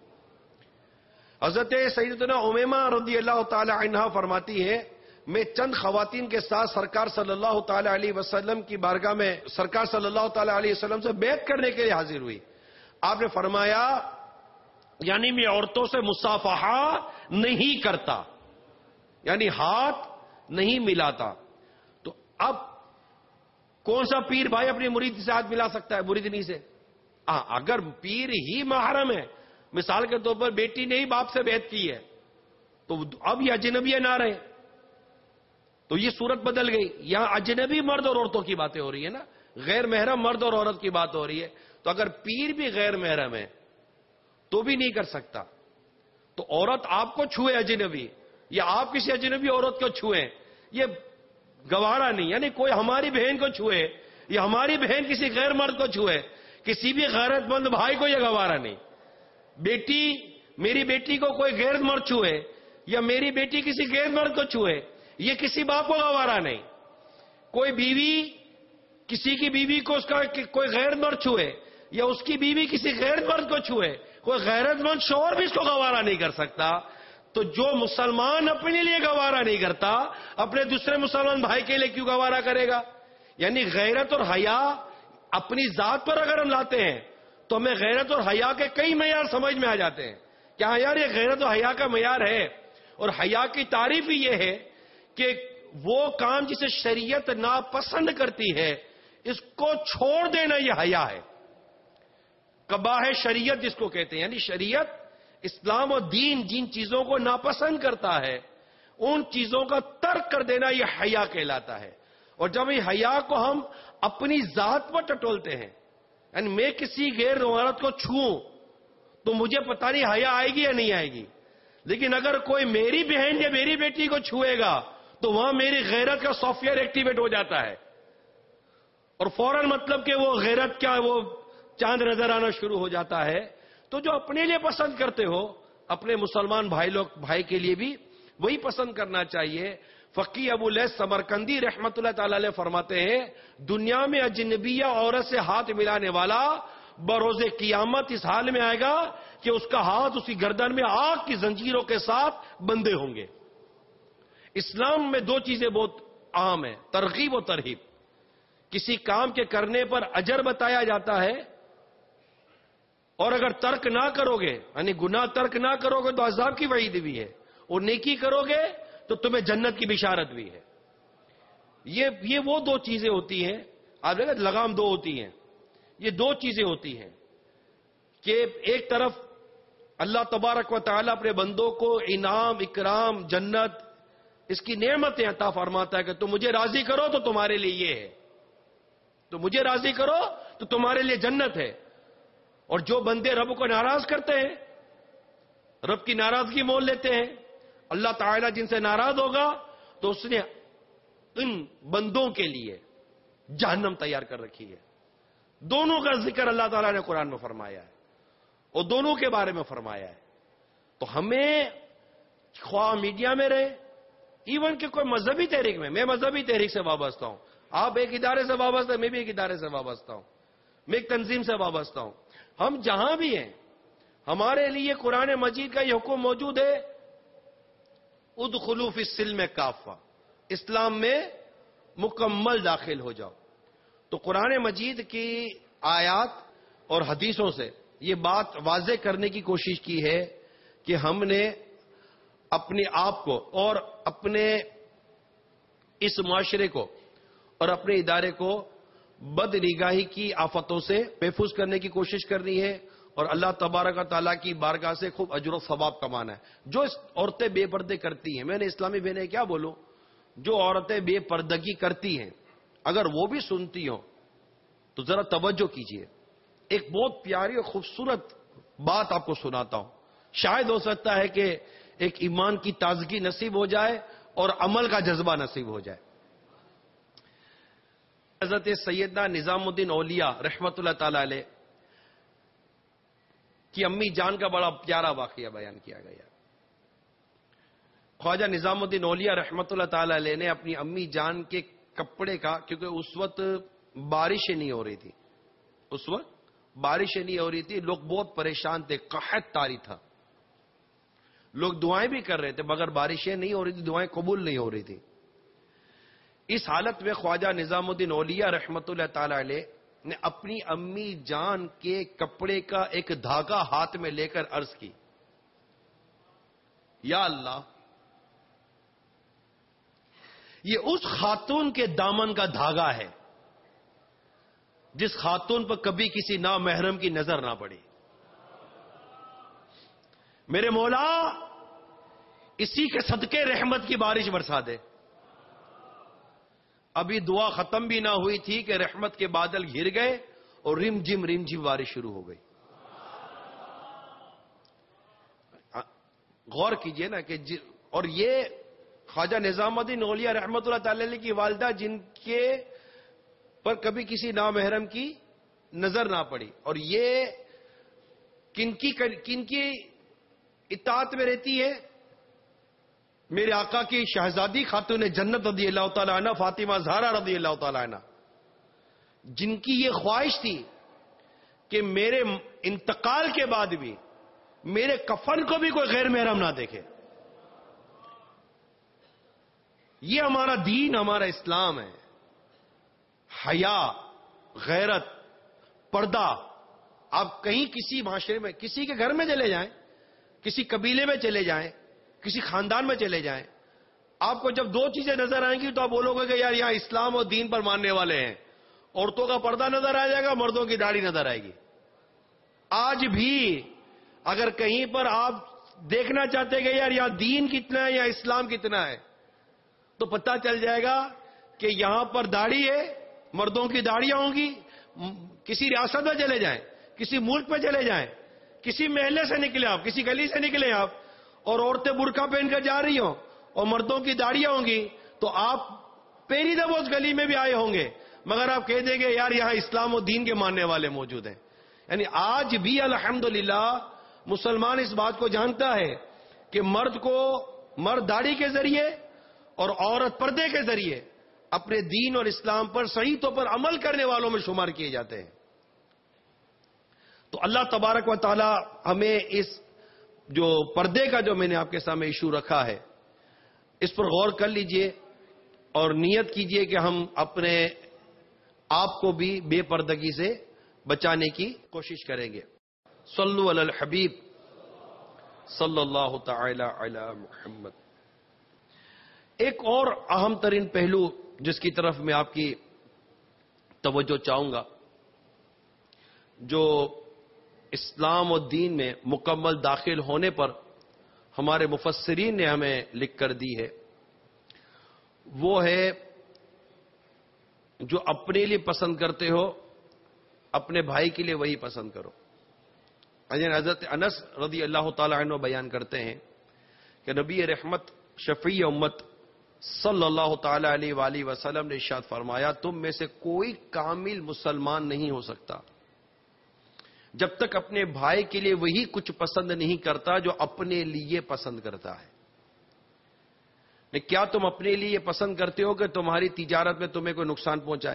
حضرت سیدنا امیمہ رضی اللہ تعالی عنہا فرماتی ہے میں چند خواتین کے ساتھ سرکار صلی اللہ تعالی علیہ وسلم کی بارگاہ میں سرکار صلی اللہ تعالی علیہ وسلم سے بیعت کرنے کے لیے حاضر ہوئی. آپ نے فرمایا یعنی میں عورتوں سے مصافحہ نہیں کرتا، یعنی ہاتھ نہیں ملاتا. تو اب کون سا پیر بھائی اپنی مرید سے ہاتھ ملا سکتا ہے مریدنی سے؟ ہاں، اگر پیر ہی محرم ہے، مثال کے طور پر بیٹی نے ہی باپ سے بیعت کی ہے تو اب یہ اجنبی نہ رہے، تو یہ صورت بدل گئی. یہاں اجنبی مرد اور عورتوں کی باتیں ہو رہی ہے نا، غیر محرم مرد اور عورت کی بات ہو رہی ہے. تو اگر پیر بھی غیر محرم ہے تو بھی نہیں کر سکتا. تو عورت آپ کو چھوئے اجنبی یا آپ کسی اجنبی عورت کو چھوئیں، یہ گوارا نہیں. یعنی کوئی ہماری بہن کو چھوئے یا ہماری بہن کسی غیر مرد کو چھوئے، کسی بھی غیرت مند بھائی کو یہ گوارا نہیں. بیٹی میری بیٹی کو کوئی غیر مرد چھوئے یا میری بیٹی کسی غیر مرد کو چھوئے، یہ کسی باپ کو گوارا نہیں. کوئی بیوی کسی کی بیوی کو اس کا کوئی غیر مرد چھوئے یا اس کی بیوی کسی غیر مرد کو چھوئے، کوئی غیرت مند شوہر بھی اس کو گوارا نہیں کر سکتا. تو جو مسلمان اپنے لیے گوارا نہیں کرتا اپنے دوسرے مسلمان بھائی کے لیے کیوں گوارا کرے گا؟ یعنی غیرت اور حیا اپنی ذات پر اگر ہم لاتے ہیں تو ہمیں غیرت اور حیا کے کئی معیار سمجھ میں آ جاتے ہیں. کیا یار یہ غیرت اور حیا کا معیار ہے؟ اور حیا کی تعریف ہی یہ ہے کہ وہ کام جسے شریعت ناپسند کرتی ہے اس کو چھوڑ دینا، یہ حیا ہے. قباح شریعت جس کو کہتے ہیں، یعنی شریعت اسلام و دین جن چیزوں کو ناپسند کرتا ہے ان چیزوں کا ترک کر دینا یہ حیا کہلاتا ہے. اور جب یہ حیا کو ہم اپنی ذات پر ٹٹولتے ہیں، یعنی میں کسی غیر عورت کو چھوؤں تو مجھے پتہ نہیں حیا آئے گی یا نہیں آئے گی، لیکن اگر کوئی میری بہن یا میری بیٹی کو چھوئے گا تو وہاں میری غیرت کا سافٹ ویئر ایکٹیویٹ ہو جاتا ہے اور فوراً مطلب کہ وہ غیرت کیا وہ چاند نظر آنا شروع ہو جاتا ہے. تو جو اپنے لیے پسند کرتے ہو اپنے مسلمان بھائی لوگ بھائی کے لیے بھی وہی پسند کرنا چاہیے. فقی ابو لیث سمرقندی رحمت اللہ تعالی علیہ فرماتے ہیں دنیا میں اجنبیہ عورت سے ہاتھ ملانے والا بروز قیامت اس حال میں آئے گا کہ اس کا ہاتھ اس کی گردن میں آگ کی زنجیروں کے ساتھ بندھے ہوں گے. اسلام میں دو چیزیں بہت عام ہیں، ترغیب و ترہیب. کسی کام کے کرنے پر اجر بتایا جاتا ہے اور اگر ترک نہ کرو گے یعنی گناہ ترک نہ کرو گے تو عذاب کی وعید بھی ہے، اور نیکی کرو گے تو تمہیں جنت کی بشارت بھی ہے. یہ یہ وہ دو چیزیں ہوتی ہیں، آپ دیکھیں لگام دو ہوتی ہیں. یہ دو چیزیں ہوتی ہیں کہ ایک طرف اللہ تبارک و تعالی اپنے بندوں کو انعام، اکرام، جنت اس کی نعمتیں عطا فرماتا ہے کہ تم مجھے راضی کرو تو تمہارے لیے یہ ہے، تو مجھے راضی کرو تو تمہارے لیے جنت ہے. اور جو بندے رب کو ناراض کرتے ہیں، رب کی ناراضگی مول لیتے ہیں، اللہ تعالیٰ جن سے ناراض ہوگا تو اس نے ان بندوں کے لیے جہنم تیار کر رکھی ہے. دونوں کا ذکر اللہ تعالیٰ نے قرآن میں فرمایا ہے اور دونوں کے بارے میں فرمایا ہے. تو ہمیں خواہ میڈیا میں رہے ایون کہ کوئی مذہبی تحریک میں، میں مذہبی تحریک سے وابستہ ہوں، آپ ایک ادارے سے وابستہ ہیں، میں بھی ایک ادارے سے وابستہ ہوں، میں ایک تنظیم سے وابستہ ہوں، ہم جہاں بھی ہیں ہمارے لیے قرآن مجید کا یہ حکم موجود ہے، ادخلوا فی السلم کافہ، اسلام میں مکمل داخل ہو جاؤ۔ تو قرآن مجید کی آیات اور حدیثوں سے یہ بات واضح کرنے کی کوشش کی ہے کہ ہم نے اپنے آپ کو اور اپنے اس معاشرے کو اور اپنے ادارے کو بد نگاہی کی آفتوں سے محفوظ کرنے کی کوشش کرنی ہے، اور اللہ تبارک و تعالیٰ کی بارگاہ سے خوب اجر و ثواب کمانا ہے۔ جو عورتیں بے پردے کرتی ہیں، میں نے اسلامی بہنیں کیا بولوں، جو عورتیں بے پردگی کرتی ہیں اگر وہ بھی سنتی ہوں تو ذرا توجہ کیجئے، ایک بہت پیاری اور خوبصورت بات آپ کو سناتا ہوں، شاید ہو سکتا ہے کہ ایک ایمان کی تازگی نصیب ہو جائے اور عمل کا جذبہ نصیب ہو جائے۔ حضرت سیدنا نظام الدین اولیاء رحمت اللہ تعالی علیہ کی امی جان کا بڑا پیارا واقعہ بیان کیا گیا۔ خواجہ نظام الدین اولیاء رحمت اللہ تعالی علیہ نے اپنی امی جان کے کپڑے کا، کیونکہ اس وقت بارشیں نہیں ہو رہی تھی، اس وقت بارشیں نہیں ہو رہی تھی، لوگ بہت پریشان تھے، قحط طاری تھا، لوگ دعائیں بھی کر رہے تھے مگر بارشیں نہیں ہو رہی تھی، دعائیں قبول نہیں ہو رہی تھی۔ اس حالت میں خواجہ نظام الدین اولیاء رحمت اللہ تعالی علیہ نے اپنی امی جان کے کپڑے کا ایک دھاگا ہاتھ میں لے کر عرض کی، یا اللہ، یہ اس خاتون کے دامن کا دھاگا ہے جس خاتون پر کبھی کسی نامحرم کی نظر نہ پڑی، میرے مولا اسی کے صدقے رحمت کی بارش برسا دے۔ ابھی دعا ختم بھی نہ ہوئی تھی کہ رحمت کے بادل گھر گئے اور رم جم رم جم بارش شروع ہو گئی۔ غور کیجئے نا کہ اور یہ خواجہ نظام الدین اولیاء رحمت اللہ تعالی علیہ کی والدہ جن کے پر کبھی کسی نامحرم کی نظر نہ پڑی، اور یہ کن کی کن کی اطاعت میں رہتی ہے؟ میرے آقا کی شہزادی خاتون جنت رضی اللہ تعالی عنہ فاطمہ زہرا رضی اللہ تعالی عنہ، جن کی یہ خواہش تھی کہ میرے انتقال کے بعد بھی میرے کفن کو بھی کوئی غیر محرم نہ دیکھے۔ یہ ہمارا دین، ہمارا اسلام ہے، حیا، غیرت، پردہ۔ آپ کہیں کسی معاشرے میں، کسی کے گھر میں چلے جائیں، کسی قبیلے میں چلے جائیں، کسی خاندان میں چلے جائیں، آپ کو جب دو چیزیں نظر آئیں گی تو آپ بولو گے کہ یار یہاں اسلام اور دین پر ماننے والے ہیں۔ عورتوں کا پردہ نظر آ جائے گا، مردوں کی داڑھی نظر آئے گی۔ آج بھی اگر کہیں پر آپ دیکھنا چاہتے ہیں کہ یار یہاں دین کتنا ہے یا اسلام کتنا ہے، تو پتہ چل جائے گا کہ یہاں پر داڑھی ہے، مردوں کی داڑیاں ہوں گی۔ کسی ریاست میں چلے جائیں، کسی ملک میں چلے جائیں، کسی محلے سے نکلے آپ، کسی گلی سے نکلے آپ، اور عورتیں برقع پہن کر جا رہی ہوں اور مردوں کی داڑیاں ہوں گی، تو آپ پہلی دفعہ اس گلی میں بھی آئے ہوں گے، مگر آپ کہہ دیں گے یار یہاں اسلام و دین کے ماننے والے موجود ہیں۔ یعنی آج بھی الحمدللہ مسلمان اس بات کو جانتا ہے کہ مرد کو مرد داڑھی کے ذریعے اور عورت پردے کے ذریعے اپنے دین اور اسلام پر صحیح طور پر عمل کرنے والوں میں شمار کیے جاتے ہیں۔ تو اللہ تبارک و تعالی ہمیں اس جو پردے کا جو میں نے آپ کے سامنے ایشو رکھا ہے اس پر غور کر لیجئے اور نیت کیجئے کہ ہم اپنے آپ کو بھی بے پردگی سے بچانے کی کوشش کریں گے۔ صلو علی الحبیب صلی اللہ تعالی علی محمد۔ ایک اور اہم ترین پہلو جس کی طرف میں آپ کی توجہ چاہوں گا، جو اسلام و دین میں مکمل داخل ہونے پر ہمارے مفسرین نے ہمیں لکھ کر دی ہے، وہ ہے جو اپنے لیے پسند کرتے ہو اپنے بھائی کے لیے وہی پسند کرو۔ حضرت انس رضی اللہ تعالی عنہ بیان کرتے ہیں کہ نبی رحمت شفیع امت صلی اللہ تعالی علیہ وآلہ وسلم نے ارشاد فرمایا، تم میں سے کوئی کامل مسلمان نہیں ہو سکتا جب تک اپنے بھائی کے لیے وہی کچھ پسند نہیں کرتا جو اپنے لیے پسند کرتا ہے۔ کیا تم اپنے لیے یہ پسند کرتے ہو کہ تمہاری تجارت میں تمہیں کوئی نقصان پہنچائے؟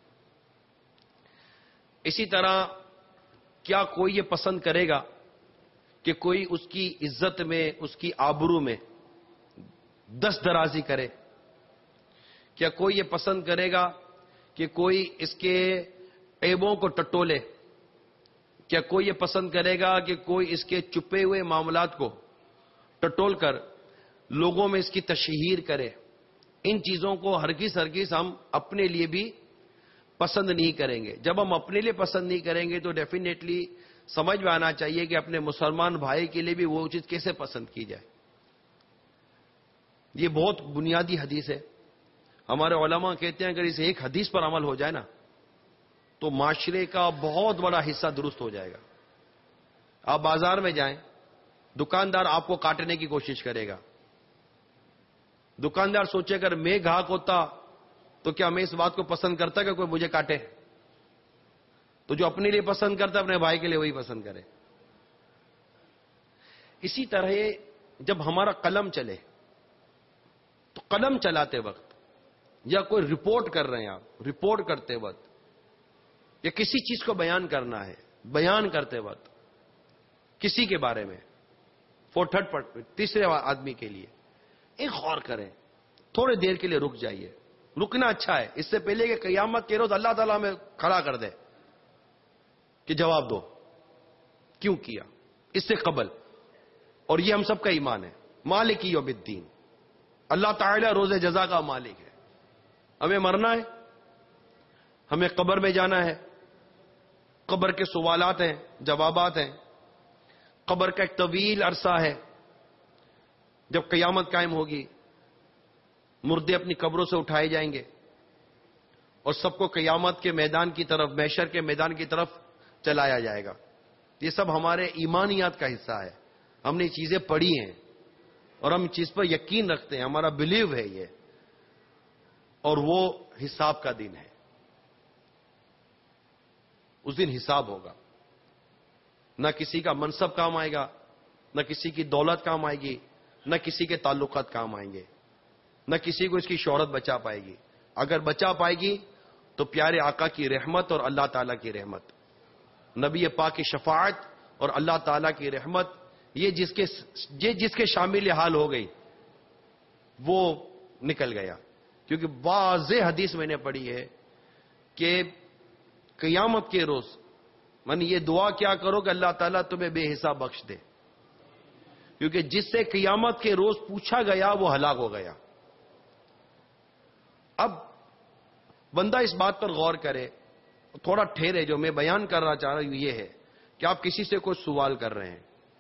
اسی طرح کیا کوئی یہ پسند کرے گا کہ کوئی اس کی عزت میں، اس کی آبرو میں دست درازی کرے؟ کیا کوئی یہ پسند کرے گا کہ کوئی اس کے عیبوں کو ٹٹولے؟ کیا کوئی یہ پسند کرے گا کہ کوئی اس کے چھپے ہوئے معاملات کو ٹٹول کر لوگوں میں اس کی تشہیر کرے؟ ان چیزوں کو ہرگز ہرگز ہم اپنے لیے بھی پسند نہیں کریں گے. جب ہم اپنے لیے پسند نہیں کریں گے تو ڈیفینیٹلی سمجھ میں آنا چاہیے کہ اپنے مسلمان بھائی کے لیے بھی وہ چیز کیسے پسند کی جائے. یہ بہت بنیادی حدیث ہے. ہمارے علماء کہتے ہیں اگر اس ایک حدیث پر عمل ہو جائے نا تو معاشرے کا بہت بڑا حصہ درست ہو جائے گا. آپ بازار میں جائیں، دکاندار آپ کو کاٹنے کی کوشش کرے گا. دکاندار سوچے اگر میں گاہک ہوتا تو کیا میں اس بات کو پسند کرتا کہ کوئی مجھے کاٹے؟ تو جو اپنے لیے پسند کرتا اپنے بھائی کے لیے وہی پسند کرے. اسی طرح جب ہمارا قلم چلے تو قلم چلاتے وقت یا کوئی رپورٹ کر رہے ہیں، آپ رپورٹ کرتے وقت یا کسی چیز کو بیان کرنا ہے، بیان کرتے وقت کسی کے بارے میں فور تھرڈ تیسرے آدمی کے لیے ایک غور کریں، تھوڑی دیر کے لیے رک جائیے. رکنا اچھا ہے، اس سے پہلے کہ قیامت کے روز اللہ تعالیٰ میں کھڑا کر دے کہ جواب دو کیوں کیا، اس سے قبل. اور یہ ہم سب کا ایمان ہے. مالک یوم الدین، اللہ تعالیٰ روز جزا کا مالک ہے. ہمیں مرنا ہے، ہمیں قبر میں جانا ہے. قبر کے سوالات ہیں، جوابات ہیں. قبر کا ایک طویل عرصہ ہے. جب قیامت قائم ہوگی مردے اپنی قبروں سے اٹھائے جائیں گے اور سب کو قیامت کے میدان کی طرف، محشر کے میدان کی طرف چلایا جائے گا. یہ سب ہمارے ایمانیات کا حصہ ہے. ہم نے یہ چیزیں پڑھی ہیں اور ہم چیز پر یقین رکھتے ہیں، ہمارا بلیو ہے یہ. اور وہ حساب کا دن ہے. اس دن حساب ہوگا. نہ کسی کا منصب کام آئے گا، نہ کسی کی دولت کام آئے گی، نہ کسی کے تعلقات کام آئیں گے، نہ کسی کو اس کی شہرت بچا پائے گی. اگر بچا پائے گی تو پیارے آقا کی رحمت اور اللہ تعالیٰ کی رحمت، نبی پاک کی شفاعت اور اللہ تعالیٰ کی رحمت، یہ جس کے یہ جس کے شامل حال ہو گئی وہ نکل گیا. کیونکہ واضح حدیث میں نے پڑھی ہے کہ قیامت کے روز من یہ دعا کیا کرو کہ اللہ تعالیٰ تمہیں بے حساب بخش دے، کیونکہ جس سے قیامت کے روز پوچھا گیا وہ ہلاک ہو گیا. اب بندہ اس بات پر غور کرے، تھوڑا ٹھہرے. جو میں بیان کرنا چاہ رہا ہوں یہ ہے کہ آپ کسی سے کوئی سوال کر رہے ہیں،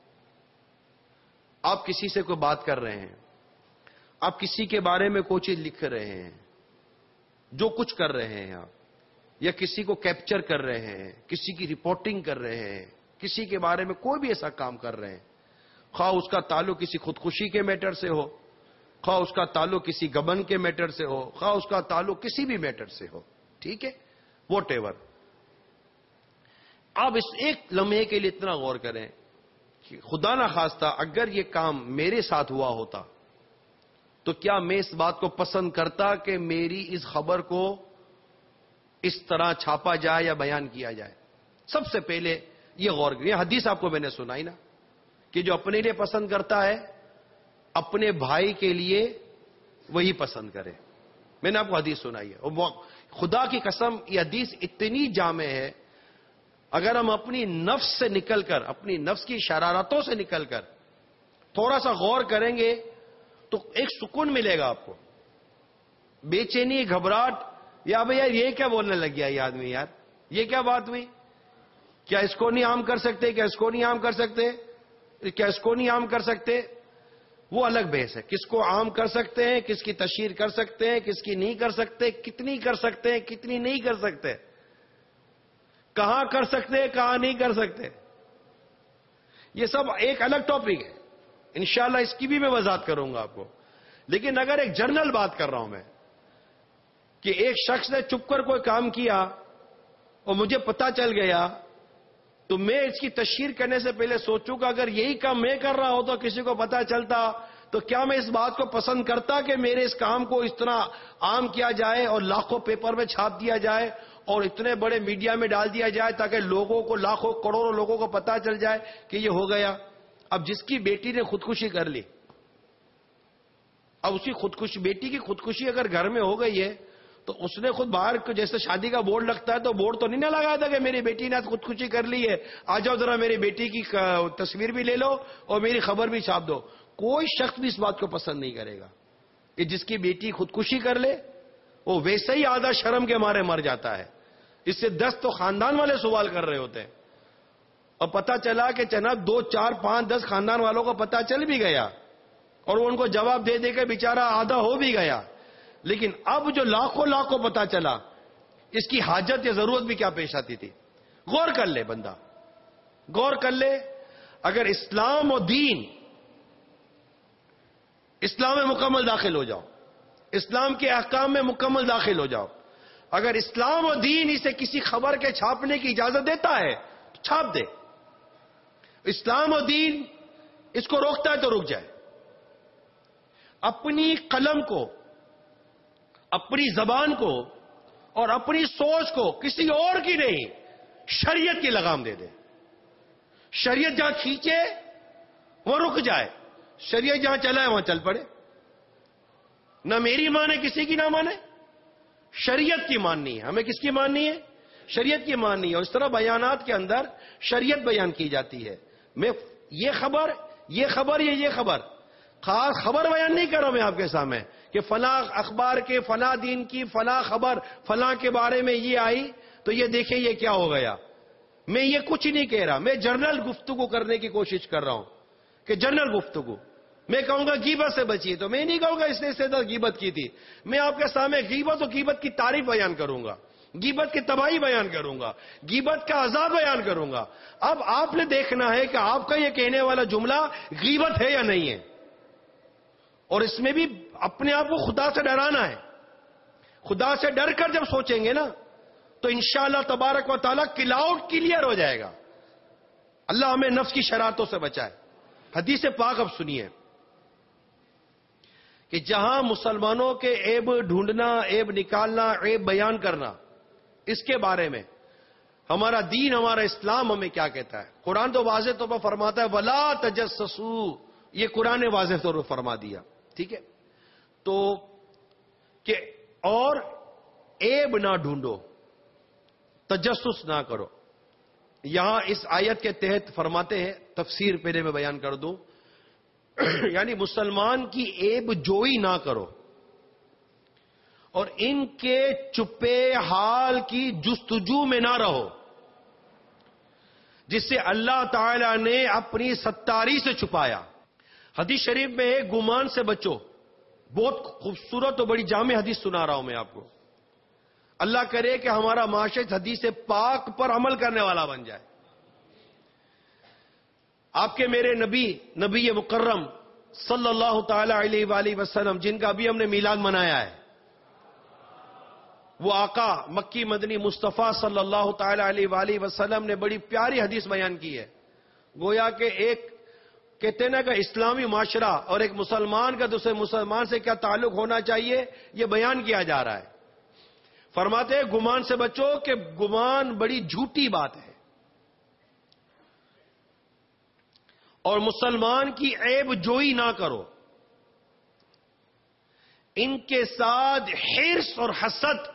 آپ کسی سے کوئی بات کر رہے ہیں، آپ کسی کے بارے میں کوئی چیز لکھ رہے ہیں، جو کچھ کر رہے ہیں آپ، یا کسی کو کیپچر کر رہے ہیں، کسی کی رپورٹنگ کر رہے ہیں، کسی کے بارے میں کوئی بھی ایسا کام کر رہے ہیں، خواہ اس کا تعلق کسی خودکشی کے میٹر سے ہو، خواہ اس کا تعلق کسی گبن کے میٹر سے ہو، خواہ اس کا تعلق کسی بھی میٹر سے ہو، ٹھیک ہے، واٹ ایور. آپ اس ایک لمحے کے لیے اتنا غور کریں کہ خدا نہ خواستہ اگر یہ کام میرے ساتھ ہوا ہوتا تو کیا میں اس بات کو پسند کرتا کہ میری اس خبر کو اس طرح چھاپا جائے یا بیان کیا جائے. سب سے پہلے یہ غور کریں. یہ حدیث آپ کو میں نے سنائی نا کہ جو اپنے لیے پسند کرتا ہے اپنے بھائی کے لیے وہی پسند کرے. میں نے آپ کو حدیث سنائی ہے اور خدا کی قسم یہ حدیث اتنی جامع ہے. اگر ہم اپنی نفس سے نکل کر، اپنی نفس کی شرارتوں سے نکل کر تھوڑا سا غور کریں گے تو ایک سکون ملے گا آپ کو. بے چینی، گھبراہٹ، یا بھائی یار یہ کیا بولنے لگ گیا یہ آدمی، یار یہ کیا بات ہوئی، کیا اس کو نہیں عام کر سکتے، کیا اس کو نہیں عام کر سکتے، کیا اس کو نہیں عام کر سکتے، وہ الگ بحث ہے. کس کو عام کر سکتے ہیں، کس کی تشہیر کر سکتے ہیں، کس کی نہیں کر سکتے، کتنی کر سکتے ہیں، کتنی نہیں کر سکتے، کہاں کر سکتے، کہاں نہیں کر سکتے. یہ سب ایک الگ ٹاپک ہے. انشاءاللہ اس کی بھی میں وضاحت کروں گا آپ کو. لیکن اگر ایک جنرل بات کر رہا ہوں میں کہ ایک شخص نے چپ کر کوئی کام کیا اور مجھے پتا چل گیا تو میں اس کی تشہیر کرنے سے پہلے سوچوں گا اگر یہی کام میں کر رہا ہوں تو کسی کو پتا چلتا تو کیا میں اس بات کو پسند کرتا کہ میرے اس کام کو اس طرح عام کیا جائے اور لاکھوں پیپر میں چھاپ دیا جائے اور اتنے بڑے میڈیا میں ڈال دیا جائے تاکہ لوگوں کو، لاکھوں کروڑوں لوگوں کو پتا چل جائے کہ یہ ہو گیا؟ اب جس کی بیٹی نے خودکشی کر لی، اب اسی خودکشی بیٹی کی خودکشی اگر گھر میں ہو گئی ہے تو اس نے خود باہر کو، جیسے شادی کا بورڈ لگتا ہے تو بورڈ تو نہیں نہ لگایا تھا کہ میری بیٹی نے خودکشی کر لی ہے، آ جاؤ ذرا میری بیٹی کی تصویر بھی لے لو اور میری خبر بھی چھاپ دو۔ کوئی شخص بھی اس بات کو پسند نہیں کرے گا کہ جس کی بیٹی خودکشی کر لے، وہ ویسے ہی آدھا شرم کے مارے مر جاتا ہے، اس سے دس تو خاندان والے سوال کر رہے ہوتے ہیں، اور پتا چلا کہ جناب دو چار پانچ دس خاندان والوں کو پتا چل بھی گیا اور وہ ان کو جواب دے دے کے بیچارہ آدھا ہو بھی گیا۔ لیکن اب جو لاکھوں لاکھوں پتا چلا، اس کی حاجت یا ضرورت بھی کیا پیش آتی تھی؟ غور کر لے بندہ، غور کر لے۔ اگر اسلام و دین، اسلام میں مکمل داخل ہو جاؤ، اسلام کے احکام میں مکمل داخل ہو جاؤ، اگر اسلام و دین اسے کسی خبر کے چھاپنے کی اجازت دیتا ہے تو چھاپ دے، اسلام و دین اس کو روکتا ہے تو رک جائے۔ اپنی قلم کو، اپنی زبان کو اور اپنی سوچ کو کسی اور کی نہیں، شریعت کی لگام دے دے۔ شریعت جہاں کھینچے وہ رک جائے، شریعت جہاں چلا ہے وہاں چل پڑے، نہ میری مانے کسی کی نہ مانے، شریعت کی ماننی ہے ہمیں۔ کس کی ماننی ہے؟ شریعت کی ماننی ہے۔ اور اس طرح بیانات کے اندر شریعت بیان کی جاتی ہے۔ میں یہ خبر یہ خبر یہ یہ خبر خاص خبر بیان نہیں کر رہا میں آپ کے سامنے کہ فلاں اخبار کے فلاں دین کی فلاں خبر فلاں کے بارے میں یہ آئی تو یہ دیکھیں یہ کیا ہو گیا۔ میں یہ کچھ نہیں کہہ رہا، میں جنرل گفتگو کرنے کی کوشش کر رہا ہوں کہ جنرل گفتگو۔ میں کہوں گا غیبت سے بچیے تو میں نہیں کہوں گا اس نے اس سے غیبت کی تھی، میں آپ کے سامنے غیبت و غیبت کی تعریف بیان کروں گا، غیبت کی تباہی بیان کروں گا، غیبت کا عذاب بیان کروں گا۔ اب آپ نے دیکھنا ہے کہ آپ کا یہ کہنے والا جملہ غیبت ہے یا نہیں ہے، اور اس میں بھی اپنے آپ کو خدا سے ڈرانا ہے۔ خدا سے ڈر کر جب سوچیں گے نا تو انشاءاللہ تبارک و تعالیٰ کلاؤڈ کلیئر ہو جائے گا۔ اللہ ہمیں نفس کی شرارتوں سے بچائے۔ حدیث پاک اب سنیے کہ جہاں مسلمانوں کے عیب ڈھونڈنا، عیب نکالنا، عیب بیان کرنا، اس کے بارے میں ہمارا دین، ہمارا اسلام ہمیں کیا کہتا ہے؟ قرآن تو واضح طور پر فرماتا ہے وَلَا تَجَسَّسُوا، یہ قرآن نے واضح طور پر فرما دیا، ٹھیک ہے؟ تو کہ اور عیب نہ ڈھونڈو، تجسس نہ کرو۔ یہاں اس آیت کے تحت فرماتے ہیں، تفسیر پہلے میں بیان کر دوں، یعنی مسلمان کی عیب جوئی نہ کرو اور ان کے چھپے حال کی جستجو میں نہ رہو، جس سے اللہ تعالی نے اپنی ستاری سے چھپایا۔ حدیث شریف میں ہے گمان سے بچو، بہت خوبصورت اور بڑی جامع حدیث سنا رہا ہوں میں آپ کو۔ اللہ کرے کہ ہمارا معاشرہ حدیث پاک پر عمل کرنے والا بن جائے۔ آپ کے میرے نبی نبی مکرم صلی اللہ تعالی علیہ وآلہ وسلم، جن کا ابھی ہم نے میلاد منایا ہے، وہ آقا مکی مدنی مصطفیٰ صلی اللہ تعالی علیہ وآلہ وسلم نے بڑی پیاری حدیث بیان کی ہے۔ گویا کہ ایک کہتے نا کہ اسلامی معاشرہ اور ایک مسلمان کا دوسرے مسلمان سے کیا تعلق ہونا چاہیے، یہ بیان کیا جا رہا ہے۔ فرماتے ہیں گمان سے بچو کہ گمان بڑی جھوٹی بات ہے، اور مسلمان کی عیب جوئی نہ کرو، ان کے ساتھ حرص اور حسد،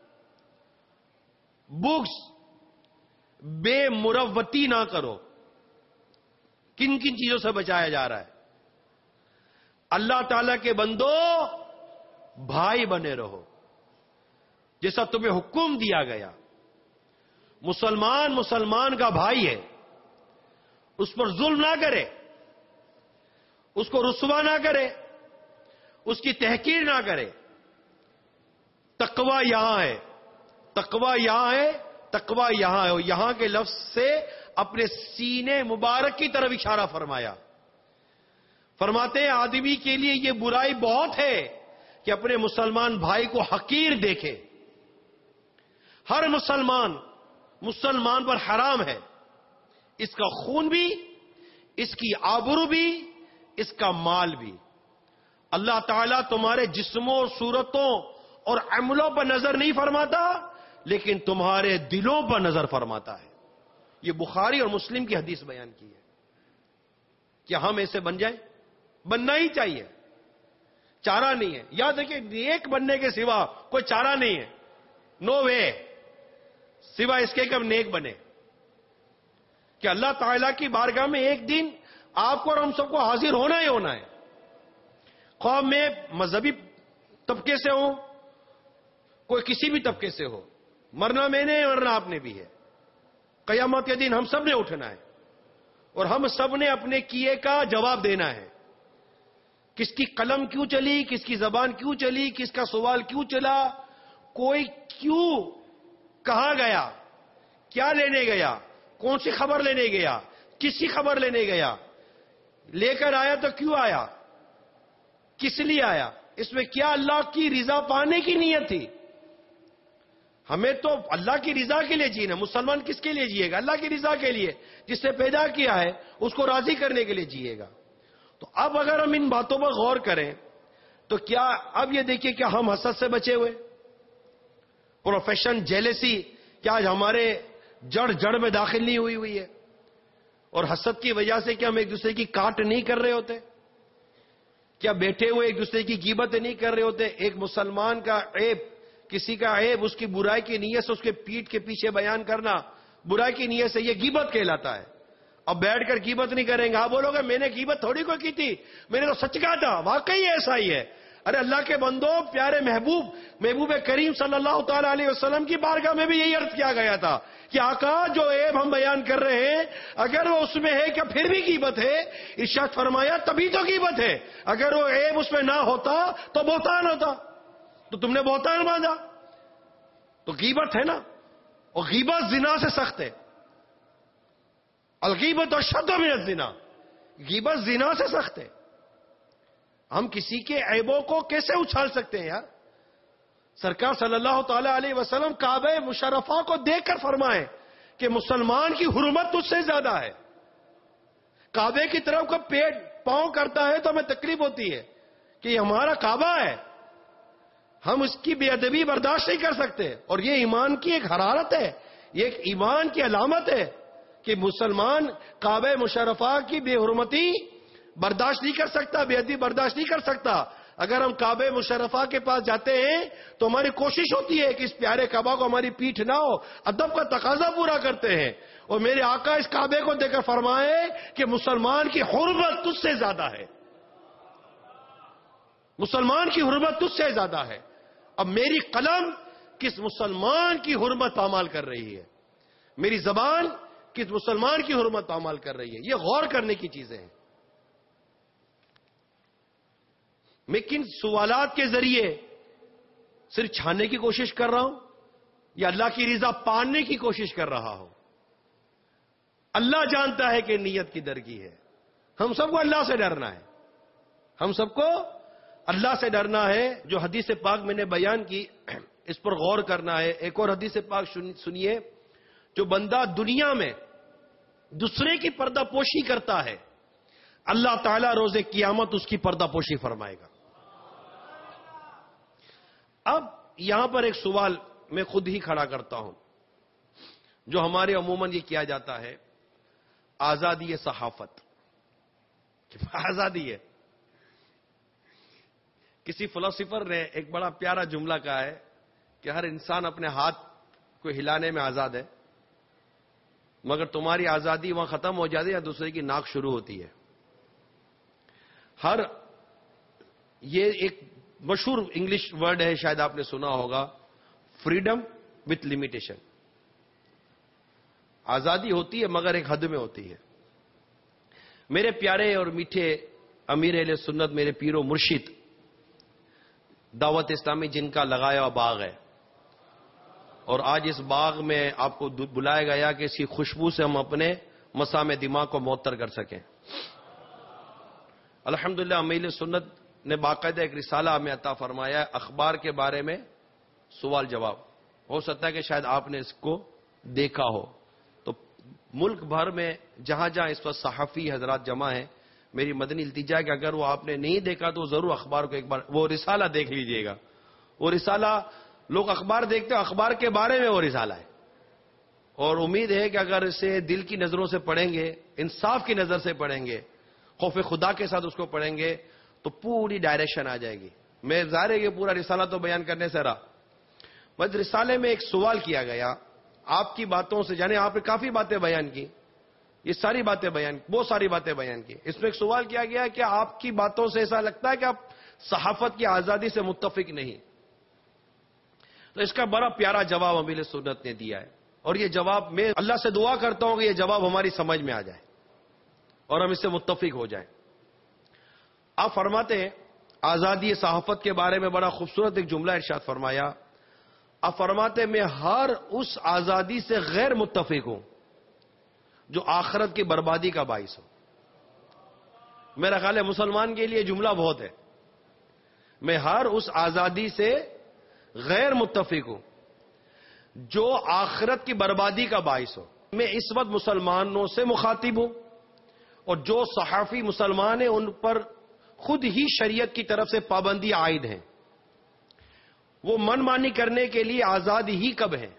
بغض، بے مروتی نہ کرو۔ کن کن چیزوں سے بچایا جا رہا ہے؟ اللہ تعالی کے بندو بھائی بنے رہو جیسا تمہیں حکم دیا گیا۔ مسلمان مسلمان کا بھائی ہے، اس پر ظلم نہ کرے، اس کو رسوا نہ کرے، اس کی تحقیر نہ کرے۔ تقوی یہاں ہے، تقوی یہاں ہے، تقوی یہاں ہے، اور یہاں کے لفظ سے اپنے سینے مبارک کی طرف اشارہ فرمایا۔ فرماتے ہیں آدمی کے لیے یہ برائی بہت ہے کہ اپنے مسلمان بھائی کو حقیر دیکھے۔ ہر مسلمان مسلمان پر حرام ہے، اس کا خون بھی، اس کی آبرو بھی، اس کا مال بھی۔ اللہ تعالیٰ تمہارے جسموں اور صورتوں اور عملوں پر نظر نہیں فرماتا، لیکن تمہارے دلوں پر نظر فرماتا ہے. یہ بخاری اور مسلم کی حدیث بیان کی ہے. کیا ہم ایسے بن جائیں؟ بننا ہی چاہیے، چارہ نہیں ہے. یاد رکھیں، نیک بننے کے سوا کوئی چارہ نہیں ہے. نو وے، سوا اس کے کہ ہم نیک بنے. کہ اللہ تعالیٰ کی بارگاہ میں ایک دن آپ کو اور ہم سب کو حاضر ہونا ہی ہونا ہے. خواہ میں مذہبی طبقے سے ہوں، کوئی کسی بھی طبقے سے ہو، مرنا میں نے مرنا آپ نے بھی ہے. قیامت کے دن ہم سب نے اٹھنا ہے اور ہم سب نے اپنے کیے کا جواب دینا ہے. کس کی قلم کیوں چلی، کس کی زبان کیوں چلی، کس کا سوال کیوں چلا، کوئی کیوں کہاں گیا، کیا لینے گیا، کون سی خبر لینے گیا، کس کی خبر لینے گیا، لے کر آیا تو کیوں آیا، کس لیے آیا، اس میں کیا اللہ کی رضا پانے کی نیت تھی. ہمیں تو اللہ کی رضا کے لیے جینا. مسلمان کس کے لیے جیے گا؟ اللہ کی رضا کے لیے. جس نے پیدا کیا ہے اس کو راضی کرنے کے لیے جیے گا. تو اب اگر ہم ان باتوں پر غور کریں تو کیا اب یہ دیکھیے کہ ہم حسد سے بچے ہوئے، پروفیشن جیلسی کیا آج ہمارے جڑ جڑ میں داخل نہیں ہوئی ہوئی ہے؟ اور حسد کی وجہ سے کیا ہم ایک دوسرے کی کاٹ نہیں کر رہے ہوتے؟ کیا بیٹھے ہوئے ایک دوسرے کی غیبت نہیں کر رہے ہوتے؟ ایک مسلمان کا عیب، کسی کا عیب اس کی برائی کی نیت سے اس کے پیٹھ کے پیچھے بیان کرنا برائی کی نیت سے، یہ غیبت کہلاتا ہے. اب بیٹھ کر غیبت نہیں کریں گے. آپ بولو گے میں نے غیبت تھوڑی کو کی تھی، میں نے تو سچ کہا تھا. واقعی ایسا ہی ہے. ارے اللہ کے بندو، پیارے محبوب محبوب کریم صلی اللہ تعالی علیہ وسلم کی بارگاہ میں بھی یہی عرض کیا گیا تھا کہ آقا جو عیب ہم بیان کر رہے ہیں اگر وہ اس میں ہے کیا پھر بھی غیبت ہے؟ ارشاد فرمایا تبھی تو غیبت ہے. اگر وہ عیب اس میں نہ ہوتا تو بہتان ہوتا. تو تم نے بہتان باندھا، تو غیبت ہے نا. اور غیبت زنا سے سخت ہے. الغیبت اشد من الزنا، غیبت زنا سے سخت ہے. ہم کسی کے عیبوں کو کیسے اچھال سکتے ہیں یار؟ سرکار صلی اللہ تعالی علیہ وسلم کعبہ مشرفہ کو دیکھ کر فرمائیں کہ مسلمان کی حرمت تجھ سے زیادہ ہے. کعبے کی طرف کا پیٹ پاؤں کرتا ہے تو ہمیں تکلیف ہوتی ہے کہ یہ ہمارا کعبہ ہے، ہم اس کی بے ادبی برداشت نہیں کر سکتے. اور یہ ایمان کی ایک حرارت ہے، یہ ایک ایمان کی علامت ہے کہ مسلمان کعبہ مشرفہ کی بے حرمتی برداشت نہیں کر سکتا، بے ادبی برداشت نہیں کر سکتا. اگر ہم کعبہ مشرفہ کے پاس جاتے ہیں تو ہماری کوشش ہوتی ہے کہ اس پیارے کعبہ کو ہماری پیٹھ نہ ہو، ادب کا تقاضا پورا کرتے ہیں. اور میرے آقا اس کعبے کو دیکھ کر فرمائے کہ مسلمان کی حرمت تجھ سے زیادہ ہے، مسلمان کی حرمت تجھ سے زیادہ ہے. اب میری قلم کس مسلمان کی حرمت پامال کر رہی ہے، میری زبان کس مسلمان کی حرمت پامال کر رہی ہے. یہ غور کرنے کی چیزیں ہیں. میں کن سوالات کے ذریعے صرف چھاننے کی کوشش کر رہا ہوں یا اللہ کی رضا پانے کی کوشش کر رہا ہوں؟ اللہ جانتا ہے کہ نیت کی درگی ہے. ہم سب کو اللہ سے ڈرنا ہے، ہم سب کو اللہ سے ڈرنا ہے. جو حدیث پاک میں نے بیان کی اس پر غور کرنا ہے. ایک اور حدیث پاک سنیے. جو بندہ دنیا میں دوسرے کی پردہ پوشی کرتا ہے اللہ تعالیٰ روز قیامت اس کی پردہ پوشی فرمائے گا. اب یہاں پر ایک سوال میں خود ہی کھڑا کرتا ہوں جو ہمارے عموماً یہ کیا جاتا ہے، آزادی صحافت. آزادی ہے. کسی فلسفر نے ایک بڑا پیارا جملہ کہا ہے کہ ہر انسان اپنے ہاتھ کو ہلانے میں آزاد ہے، مگر تمہاری آزادی وہاں ختم ہو جاتی ہے یا دوسرے کی ناک شروع ہوتی ہے. ہر یہ ایک مشہور انگلش ورڈ ہے، شاید آپ نے سنا ہوگا، فریڈم وتھ لمیٹیشن. آزادی ہوتی ہے مگر ایک حد میں ہوتی ہے. میرے پیارے اور میٹھے امیر اہل سنت، میرے پیر و مرشد دعوت اسلامی جن کا لگایا ہوا باغ ہے، اور آج اس باغ میں آپ کو بلایا گیا کہ اس کی خوشبو سے ہم اپنے مسام دماغ کو معطر کر سکیں. الحمدللہ امیر سنت نے باقاعدہ ایک رسالہ ہمیں عطا فرمایا ہے اخبار کے بارے میں سوال جواب. ہو سکتا ہے کہ شاید آپ نے اس کو دیکھا ہو. تو ملک بھر میں جہاں جہاں اس وقت صحافی حضرات جمع ہیں، میری مدنی التجا ہے کہ اگر وہ آپ نے نہیں دیکھا تو ضرور اخبار کو ایک بار وہ رسالہ دیکھ لیجئے گا. وہ رسالہ لوگ اخبار دیکھتے ہیں، اخبار کے بارے میں وہ رسالہ ہے، اور امید ہے کہ اگر اسے دل کی نظروں سے پڑھیں گے، انصاف کی نظر سے پڑھیں گے، خوف خدا کے ساتھ اس کو پڑھیں گے تو پوری ڈائریکشن آ جائے گی. میں ظاہر ہے کہ پورا رسالہ تو بیان کرنے سے رہا. بس رسالے میں ایک سوال کیا گیا آپ کی باتوں سے، یعنی آپ نے کافی باتیں بیان کی، یہ ساری باتیں بیان بہت ساری باتیں بیان کی. اس میں ایک سوال کیا گیا کہ آپ کی باتوں سے ایسا لگتا ہے کہ آپ صحافت کی آزادی سے متفق نہیں. تو اس کا بڑا پیارا جواب امیر سنت نے دیا ہے، اور یہ جواب میں اللہ سے دعا کرتا ہوں کہ یہ جواب ہماری سمجھ میں آ جائے اور ہم اس سے متفق ہو جائیں. آپ فرماتے ہیں آزادی صحافت کے بارے میں بڑا خوبصورت ایک جملہ ارشاد فرمایا. آپ فرماتے ہیں میں ہر اس آزادی سے غیر متفق ہوں جو آخرت کی بربادی کا باعث ہو. میرا خیال ہے مسلمان کے لیے جملہ بہت ہے. میں ہر اس آزادی سے غیر متفق ہوں جو آخرت کی بربادی کا باعث ہو. میں اس وقت مسلمانوں سے مخاطب ہوں، اور جو صحافی مسلمان ہیں ان پر خود ہی شریعت کی طرف سے پابندی عائد ہیں. وہ من مانی کرنے کے لیے آزاد ہی کب ہیں.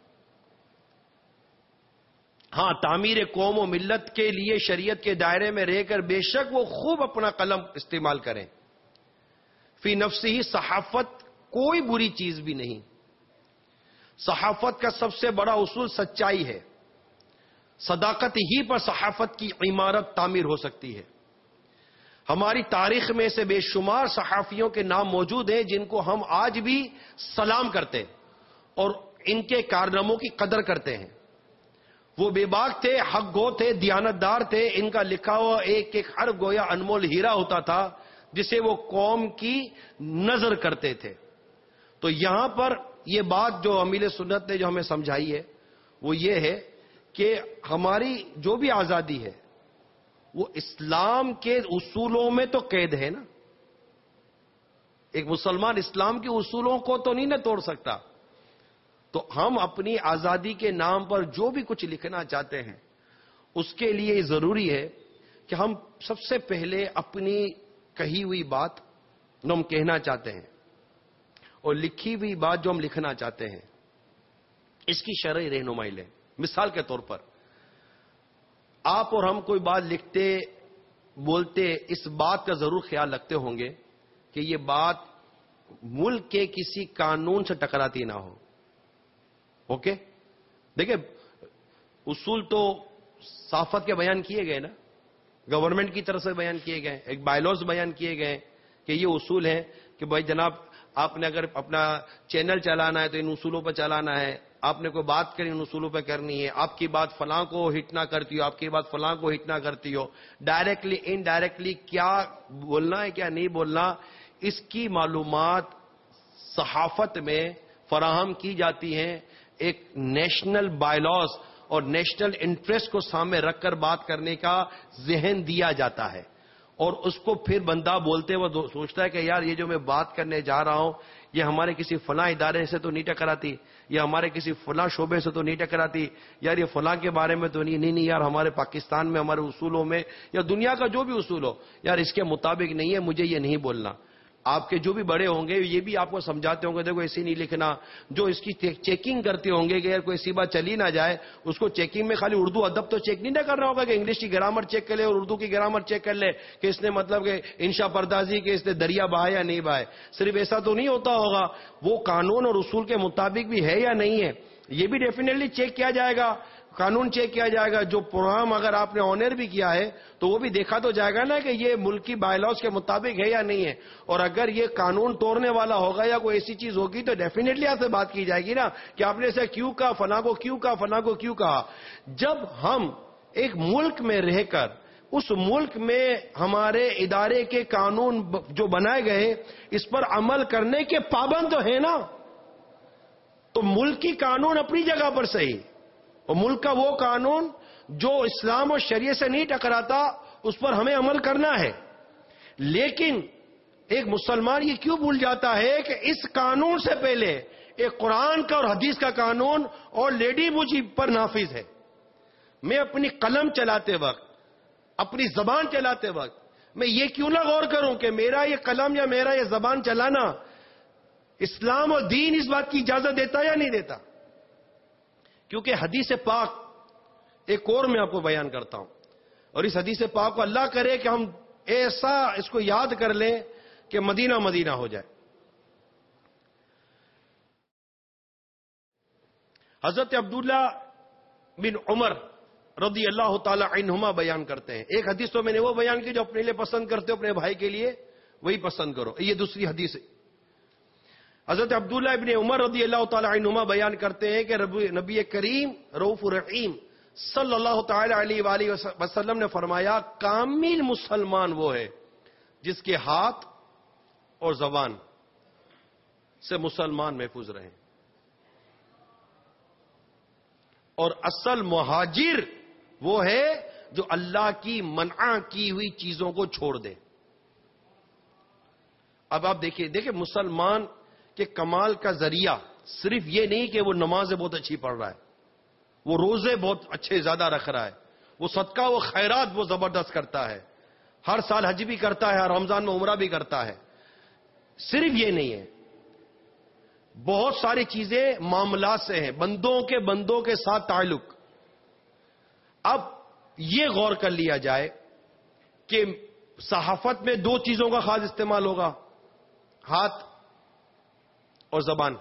ہاں، تعمیر قوم و ملت کے لیے شریعت کے دائرے میں رہ کر بے شک وہ خوب اپنا قلم استعمال کریں. فی نفسی ہی صحافت کوئی بری چیز بھی نہیں. صحافت کا سب سے بڑا اصول سچائی ہے. صداقت ہی پر صحافت کی عمارت تعمیر ہو سکتی ہے. ہماری تاریخ میں سے بے شمار صحافیوں کے نام موجود ہیں جن کو ہم آج بھی سلام کرتے اور ان کے کارناموں کی قدر کرتے ہیں. وہ بے باک تھے، حق گو تھے، دیانتدار تھے. ان کا لکھا ہوا ایک ایک حرف گویا انمول ہیرا ہوتا تھا جسے وہ قوم کی نظر کرتے تھے. تو یہاں پر یہ بات جو امیر سنت نے جو ہمیں سمجھائی ہے وہ یہ ہے کہ ہماری جو بھی آزادی ہے وہ اسلام کے اصولوں میں تو قید ہے نا. ایک مسلمان اسلام کے اصولوں کو تو نہیں نہ توڑ سکتا. تو ہم اپنی آزادی کے نام پر جو بھی کچھ لکھنا چاہتے ہیں اس کے لیے ضروری ہے کہ ہم سب سے پہلے اپنی کہی ہوئی بات جو ہم کہنا چاہتے ہیں اور لکھی ہوئی بات جو ہم لکھنا چاہتے ہیں اس کی شرعی رہنمائی لیں. مثال کے طور پر آپ اور ہم کوئی بات لکھتے بولتے اس بات کا ضرور خیال رکھتے ہوں گے کہ یہ بات ملک کے کسی قانون سے ٹکراتی نہ ہو. اوکے، دیکھیں اصول تو صحافت کے بیان کیے گئے نا، گورنمنٹ کی طرف سے بیان کیے گئے، ایک بائی لاز بیان کیے گئے کہ یہ اصول ہیں کہ بھائی جناب آپ نے اگر اپنا چینل چلانا ہے تو ان اصولوں پر چلانا ہے. آپ نے کوئی بات کرنی ان اصولوں پہ کرنی ہے. آپ کی بات فلاں کو ہٹ نہ کرتی ہو، آپ کی بات فلاں کو ہٹ نہ کرتی ہو. ڈائریکٹلی ان ڈائریکٹلی کیا بولنا ہے کیا نہیں بولنا اس کی معلومات صحافت میں فراہم کی جاتی ہیں. ایک نیشنل بائی لاز اور نیشنل انٹرسٹ کو سامنے رکھ کر بات کرنے کا ذہن دیا جاتا ہے، اور اس کو پھر بندہ بولتے وہ سوچتا ہے کہ یار یہ جو میں بات کرنے جا رہا ہوں یہ ہمارے کسی فلاں ادارے سے تو نہیں ٹکراتی، یا ہمارے کسی فلاں شعبے سے تو نہیں ٹکراتی، یار یہ فلاں کے بارے میں تو نہیں نہیں نہیں یار ہمارے پاکستان میں ہمارے اصولوں میں یا دنیا کا جو بھی اصول ہو یار اس کے مطابق نہیں ہے، مجھے یہ نہیں بولنا. آپ کے جو بھی بڑے ہوں گے یہ بھی آپ کو سمجھاتے ہوں گے دیکھو ایسے نہیں لکھنا. جو اس کی چیکنگ کرتے ہوں گے کہ یار کوئی ایسی بات چلی نہ جائے، اس کو چیکنگ میں خالی اردو ادب تو چیک نہیں نہ کرنا ہوگا کہ انگلش کی گرامر چیک کر لے اور اردو کی گرامر چیک کر لے کہ اس نے مطلب کہ انشا پردازی کہ اس نے دریا بہایا یا نہیں بہائے. صرف ایسا تو نہیں ہوتا ہوگا، وہ قانون اور اصول کے مطابق بھی ہے یا نہیں ہے یہ بھی ڈیفینیٹلی چیک کیا جائے گا. قانون چیک کیا جائے گا. جو پروگرام اگر آپ نے آنر بھی کیا ہے تو وہ بھی دیکھا تو جائے گا نا کہ یہ ملکی بائی لاز کے مطابق ہے یا نہیں ہے. اور اگر یہ قانون توڑنے والا ہوگا یا کوئی ایسی چیز ہوگی تو ڈیفینیٹلی آپ سے بات کی جائے گی نا کہ آپ نے ایسا کیوں کہا، فلاں کو کیوں کہا، فلاں کو کیوں کہا. جب ہم ایک ملک میں رہ کر اس ملک میں ہمارے ادارے کے قانون جو بنائے گئے اس پر عمل کرنے کے پابند تو ہے نا، تو ملک کی قانون اپنی جگہ پر صحیح، اور ملک کا وہ قانون جو اسلام اور شریعت سے نہیں ٹکراتا اس پر ہمیں عمل کرنا ہے. لیکن ایک مسلمان یہ کیوں بھول جاتا ہے کہ اس قانون سے پہلے ایک قرآن کا اور حدیث کا قانون اور لیڈی مجھ پر نافذ ہے. میں اپنی قلم چلاتے وقت، اپنی زبان چلاتے وقت میں یہ کیوں نہ غور کروں کہ میرا یہ قلم یا میرا یہ زبان چلانا اسلام اور دین اس بات کی اجازت دیتا یا نہیں دیتا؟ کیونکہ حدیث پاک ایک اور میں آپ کو بیان کرتا ہوں، اور اس حدیث پاک کو اللہ کرے کہ ہم ایسا اس کو یاد کر لیں کہ مدینہ مدینہ ہو جائے۔ حضرت عبداللہ بن عمر رضی اللہ تعالی عنہما بیان کرتے ہیں، ایک حدیث تو میں نے وہ بیان کی جو اپنے لیے پسند کرتے ہو اپنے بھائی کے لیے وہی پسند کرو، یہ دوسری حدیث ہے۔ حضرت عبداللہ ابن عمر رضی اللہ تعالی عنہما بیان کرتے ہیں کہ نبی کریم رؤوف الرحیم صلی اللہ تعالی علیہ وآلہ وسلم نے فرمایا، کامل مسلمان وہ ہے جس کے ہاتھ اور زبان سے مسلمان محفوظ رہیں، اور اصل مہاجر وہ ہے جو اللہ کی منع کی ہوئی چیزوں کو چھوڑ دے۔ اب آپ دیکھیے دیکھیں مسلمان کے کمال کا ذریعہ صرف یہ نہیں کہ وہ نمازیں بہت اچھی پڑھ رہا ہے، وہ روزے بہت اچھے زیادہ رکھ رہا ہے، وہ صدقہ و خیرات وہ زبردست کرتا ہے، ہر سال حج بھی کرتا ہے، ہر رمضان میں عمرہ بھی کرتا ہے، صرف یہ نہیں ہے، بہت ساری چیزیں معاملات سے ہیں، بندوں کے بندوں کے ساتھ تعلق۔ اب یہ غور کر لیا جائے کہ صحافت میں دو چیزوں کا خاص استعمال ہوگا، ہاتھ اور زبان،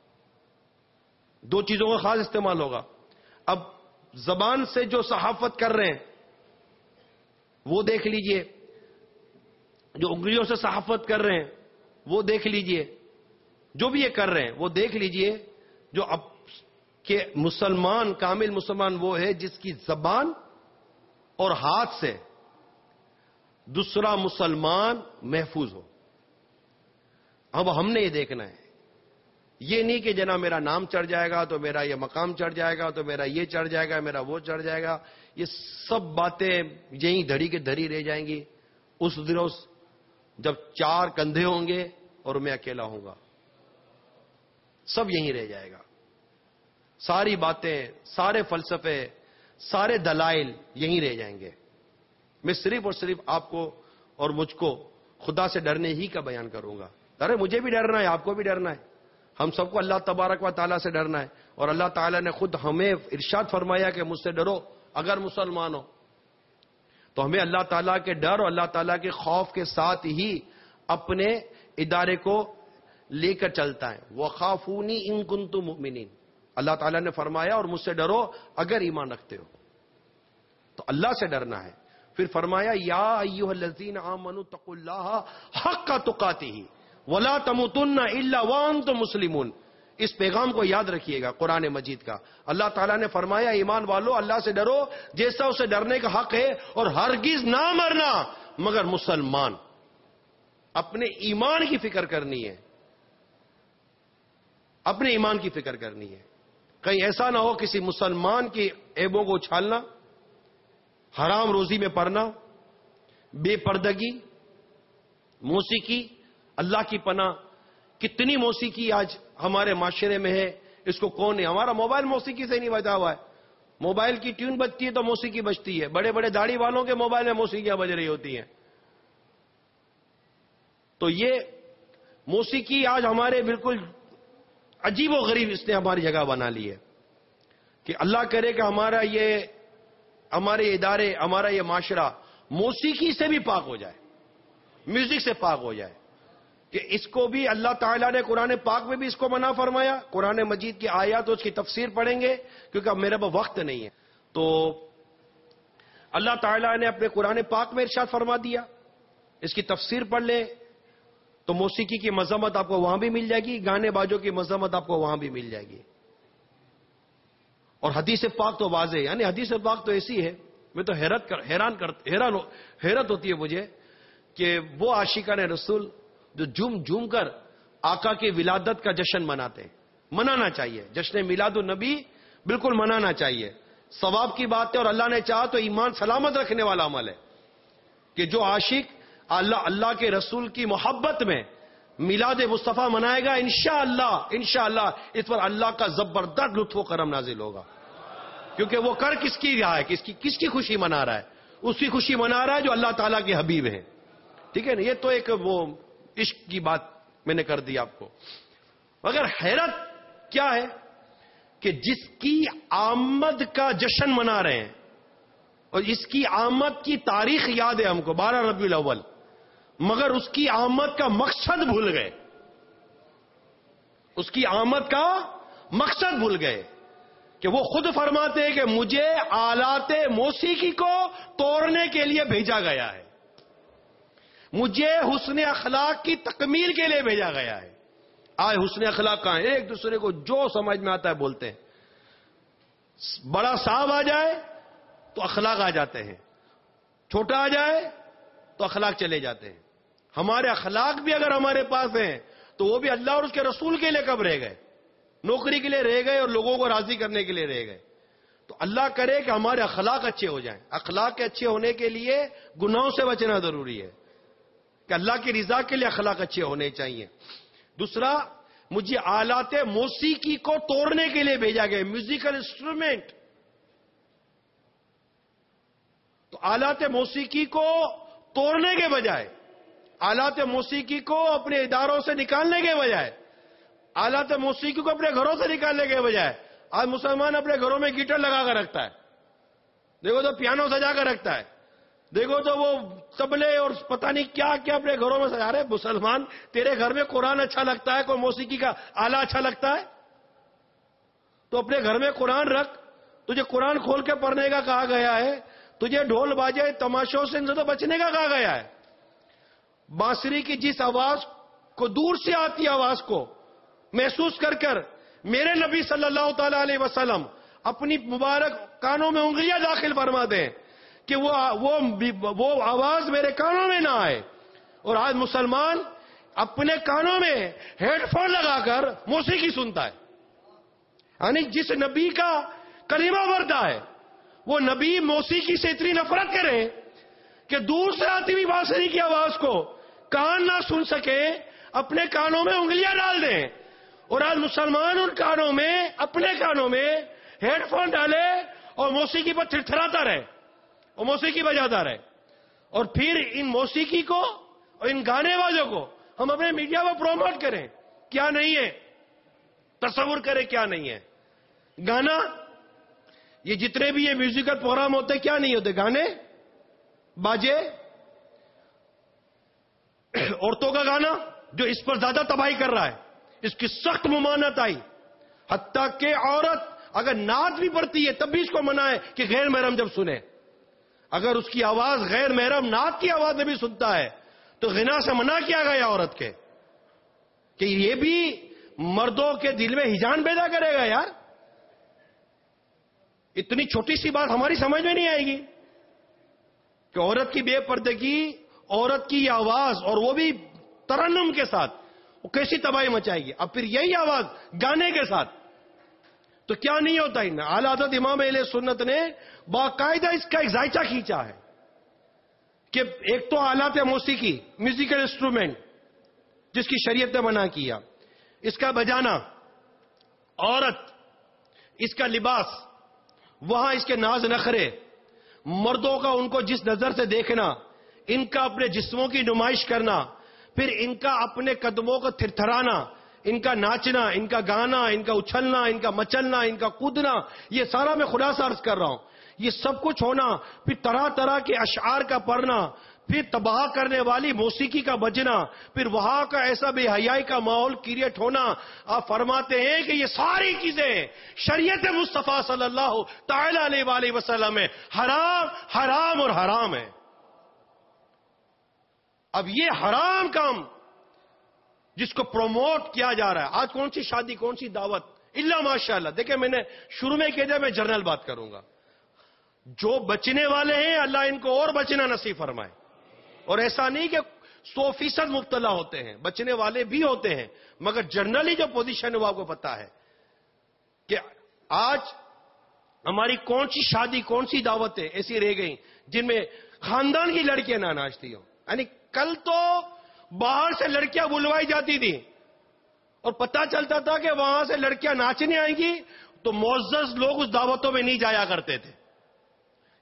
دو چیزوں کا خاص استعمال ہوگا۔ اب زبان سے جو صحافت کر رہے ہیں وہ دیکھ لیجئے، جو انگلیوں سے صحافت کر رہے ہیں وہ دیکھ لیجئے، جو بھی یہ کر رہے ہیں وہ دیکھ لیجئے، جو اب کہ مسلمان کامل مسلمان وہ ہے جس کی زبان اور ہاتھ سے دوسرا مسلمان محفوظ ہو۔ اب ہم نے یہ دیکھنا ہے، یہ نہیں کہ جناب میرا نام چڑھ جائے گا تو میرا یہ مقام چڑھ جائے گا تو میرا یہ چڑھ جائے گا میرا وہ چڑھ جائے گا، یہ سب باتیں یہیں دھڑی کے دھڑی رہ جائیں گی اس دنوں جب چار کندھے ہوں گے اور میں اکیلا ہوں گا، سب یہیں رہ جائے گا، ساری باتیں، سارے فلسفے، سارے دلائل یہیں رہ جائیں گے۔ میں صرف اور صرف آپ کو اور مجھ کو خدا سے ڈرنے ہی کا بیان کروں گا۔ ارے مجھے بھی ڈرنا ہے، آپ کو بھی ڈرنا ہے، ہم سب کو اللہ تبارک و تعالیٰ سے ڈرنا ہے، اور اللہ تعالیٰ نے خود ہمیں ارشاد فرمایا کہ مجھ سے ڈرو اگر مسلمان ہو، تو ہمیں اللہ تعالیٰ کے ڈر اور اللہ تعالیٰ کے خوف کے ساتھ ہی اپنے ادارے کو لے کر چلتا ہے۔ وَخَافُونِي إِن كُنتُم مُؤْمِنِينَ، اللہ تعالیٰ نے فرمایا اور مجھ سے ڈرو اگر ایمان رکھتے ہو، تو اللہ سے ڈرنا ہے۔ پھر فرمایا یا ایھا الذین آمنوا اتقوا اللہ حق تقاتہ ولا تموتن الا وانتم مسلمون۔ اس پیغام کو یاد رکھیے گا قرآن مجید کا، اللہ تعالیٰ نے فرمایا ایمان والو اللہ سے ڈرو جیسا اسے ڈرنے کا حق ہے، اور ہرگز نہ مرنا مگر مسلمان۔ اپنے ایمان کی فکر کرنی ہے، اپنے ایمان کی فکر کرنی ہے، کہیں ایسا نہ ہو کسی مسلمان کی عیبوں کو اچھالنا، حرام روزی میں پڑنا، بے پردگی، موسیقی، اللہ کی پناہ کتنی موسیقی آج ہمارے معاشرے میں ہے، اس کو کون ہے؟ ہمارا موبائل موسیقی سے نہیں بجا ہوا ہے، موبائل کی ٹیون بجتی ہے تو موسیقی بجتی ہے، بڑے بڑے داڑھی والوں کے موبائل میں موسیقیاں بج رہی ہوتی ہیں۔ تو یہ موسیقی آج ہمارے بالکل عجیب و غریب اس نے ہماری جگہ بنا لی ہے، کہ اللہ کرے کہ ہمارا یہ ہمارے ادارے، ہمارا یہ معاشرہ موسیقی سے بھی پاک ہو جائے، میوزک سے پاک ہو جائے، کہ اس کو بھی اللہ تعالیٰ نے قرآن پاک میں بھی اس کو منع فرمایا۔ قرآن مجید کی آیات اس کی تفسیر پڑھیں گے کیونکہ اب میرے پاس وقت نہیں ہے، تو اللہ تعالیٰ نے اپنے قرآن پاک میں ارشاد فرما دیا، اس کی تفسیر پڑھ لیں تو موسیقی کی مذمت آپ کو وہاں بھی مل جائے گی، گانے بازوں کی مذمت آپ کو وہاں بھی مل جائے گی۔ اور حدیث پاک تو واضح ہے، یعنی حدیث پاک تو ایسی ہے، میں تو حیرت کر حیران کر حیران حیرت ہوتی ہے مجھے کہ وہ عاشقان رسول جو جھوم جھوم کر آقا کی ولادت کا جشن مناتے ہیں، منانا چاہیے، جشن میلاد النبی بالکل منانا چاہیے، ثواب کی بات ہے، اور اللہ نے چاہا تو ایمان سلامت رکھنے والا عمل ہے کہ جو عاشق اللہ اللہ کے رسول کی محبت میں میلاد مصطفیٰ منائے گا، انشاءاللہ انشاءاللہ اس پر اللہ کا زبردست لطف و کرم نازل ہوگا، کیونکہ وہ کر کس کی رہا ہے، کس کی کس کی خوشی منا رہا ہے؟ اس کی خوشی منا رہا ہے جو اللہ تعالیٰ کے حبیب ہیں، ٹھیک ہے نا, یہ تو ایک وہ عشق کی بات میں نے کر دی آپ کو. مگر حیرت کیا ہے کہ جس کی آمد کا جشن منا رہے ہیں اور اس کی آمد کی تاریخ یاد ہے ہم کو, بارہ ربیع الاول, مگر اس کی آمد کا مقصد بھول گئے. اس کی آمد کا مقصد بھول گئے کہ وہ خود فرماتے ہیں کہ مجھے آلات موسیقی کو توڑنے کے لیے بھیجا گیا ہے, مجھے حسن اخلاق کی تکمیل کے لیے بھیجا گیا ہے. آج حسن اخلاق کہاں ہے؟ ایک دوسرے کو جو سمجھ میں آتا ہے بولتے ہیں. بڑا صاحب آ جائے تو اخلاق آ جاتے ہیں, چھوٹا آ جائے تو اخلاق چلے جاتے ہیں. ہمارے اخلاق بھی اگر ہمارے پاس ہیں تو وہ بھی اللہ اور اس کے رسول کے لیے کب رہ گئے؟ نوکری کے لیے رہ گئے اور لوگوں کو راضی کرنے کے لیے رہ گئے. تو اللہ کرے کہ ہمارے اخلاق اچھے ہو جائیں. اخلاق کے اچھے ہونے کے لیے گناہوں سے بچنا ضروری ہے کہ اللہ کی رضا کے لیے اخلاق اچھے ہونے چاہیے. دوسرا, مجھے آلات موسیقی کو توڑنے کے لیے بھیجا گیا, میوزیکل انسٹرومنٹ. تو آلات موسیقی کو توڑنے کے بجائے, آلات موسیقی کو اپنے اداروں سے نکالنے کے بجائے, آلات موسیقی کو اپنے گھروں سے نکالنے کے بجائے, آج مسلمان اپنے گھروں میں گیٹر لگا کر رکھتا ہے. دیکھو تو پیانو سجا کر رکھتا ہے, دیکھو تو وہ تبلے اور پتہ نہیں کیا کیا اپنے گھروں میں سجا رہے. مسلمان, تیرے گھر میں قرآن اچھا لگتا ہے, کوئی موسیقی کا آلہ اچھا لگتا ہے تو اپنے گھر میں قرآن رکھ. تجھے قرآن کھول کے پڑھنے کا کہا گیا ہے, تجھے ڈھول باجے تماشوں سے ان سے تو بچنے کا کہا گیا ہے. بانسری کی جس آواز کو, دور سے آتی آواز کو محسوس کر کر میرے نبی صلی اللہ تعالی علیہ وسلم اپنی مبارک کانوں میں انگلیاں داخل فرما دیں کہ وہ وہ وہ آواز میرے کانوں میں نہ آئے. اور آج مسلمان اپنے کانوں میں ہیڈ فون لگا کر موسیقی سنتا ہے. یعنی جس نبی کا کلمہ وردا ہے وہ نبی موسیقی سے اتنی نفرت کرے کہ دور سے آتی ہوئی بانسری کی آواز کو کان نہ سن سکے, اپنے کانوں میں انگلیاں ڈال دیں. اور آج مسلمان ان کانوں میں, اپنے کانوں میں ہیڈ فون ڈالے اور موسیقی پر تھرتھراتا رہے اور موسیقی بجاتا رہے. اور پھر ان موسیقی کو اور ان گانے والوں کو ہم اپنے میڈیا میں پروموٹ کریں. کیا نہیں ہے, تصور کریں کیا نہیں ہے. گانا, یہ جتنے بھی یہ میوزیکل پروگرام ہوتے کیا نہیں ہوتے, گانے باجے, عورتوں کا گانا جو اس پر زیادہ تباہی کر رہا ہے. اس کی سخت ممانعت آئی, حتیٰ کہ عورت اگر نعت بھی پڑھتی ہے تب بھی اس کو منع ہے کہ غیر محرم جب سنے. اگر اس کی آواز غیر محرم نعت کی آواز میں بھی سنتا ہے تو غنا سے منع کیا گیا عورت کے, کہ یہ بھی مردوں کے دل میں ہجان پیدا کرے گا. یار اتنی چھوٹی سی بات ہماری سمجھ میں نہیں آئے گی کہ عورت کی بے پردگی, عورت کی آواز, اور وہ بھی ترنم کے ساتھ, وہ کیسی تباہی مچائے گی. اب پھر یہی آواز گانے کے ساتھ تو کیا نہیں ہوتا ہی. اعلی حضرت امام اہل سنت نے باقاعدہ اس کا ایک ذائچہ کھینچا ہے کہ ایک تو آلات موسیقی, میوزیکل انسٹرومنٹ جس کی شریعت نے منع کیا, اس کا بجانا, عورت, اس کا لباس, وہاں اس کے ناز نخرے, مردوں کا ان کو جس نظر سے دیکھنا, ان کا اپنے جسموں کی نمائش کرنا, پھر ان کا اپنے قدموں کو تھرتھرانا, ان کا ناچنا, ان کا گانا, ان کا اچھلنا, ان کا مچلنا, ان کا کودنا, یہ سارا میں خلاصہ عرض کر رہا ہوں. یہ سب کچھ ہونا, پھر طرح طرح کے اشعار کا پڑھنا, پھر تباہ کرنے والی موسیقی کا بجنا, پھر وہاں کا ایسا بے حیائی کا ماحول کریٹ ہونا. آپ فرماتے ہیں کہ یہ ساری چیزیں شریعت مصطفیٰ صلی اللہ تعالی علیہ وآلہ وسلم میں حرام حرام اور حرام ہے. اب یہ حرام کام جس کو پروموٹ کیا جا رہا ہے, آج کون سی شادی, کون سی دعوت, الا ماشاءاللہ. دیکھیں میں نے شروع میں کہہ دیا میں جنرل بات کروں گا. جو بچنے والے ہیں اللہ ان کو اور بچنا نصیب فرمائے. اور ایسا نہیں کہ سو فیصد مبتلا ہوتے ہیں, بچنے والے بھی ہوتے ہیں, مگر جنرلی جو پوزیشن ہے وہ آپ کو پتا ہے کہ آج ہماری کون سی شادی, کون سی دعوتیں ایسی رہ گئیں جن میں خاندان کی لڑکیاں نہ ناچتی ہوں. یعنی کل تو باہر سے لڑکیاں بلوائی جاتی تھی اور پتہ چلتا تھا کہ وہاں سے لڑکیاں ناچنے آئیں گی تو معزز لوگ اس دعوتوں میں نہیں جایا کرتے تھے.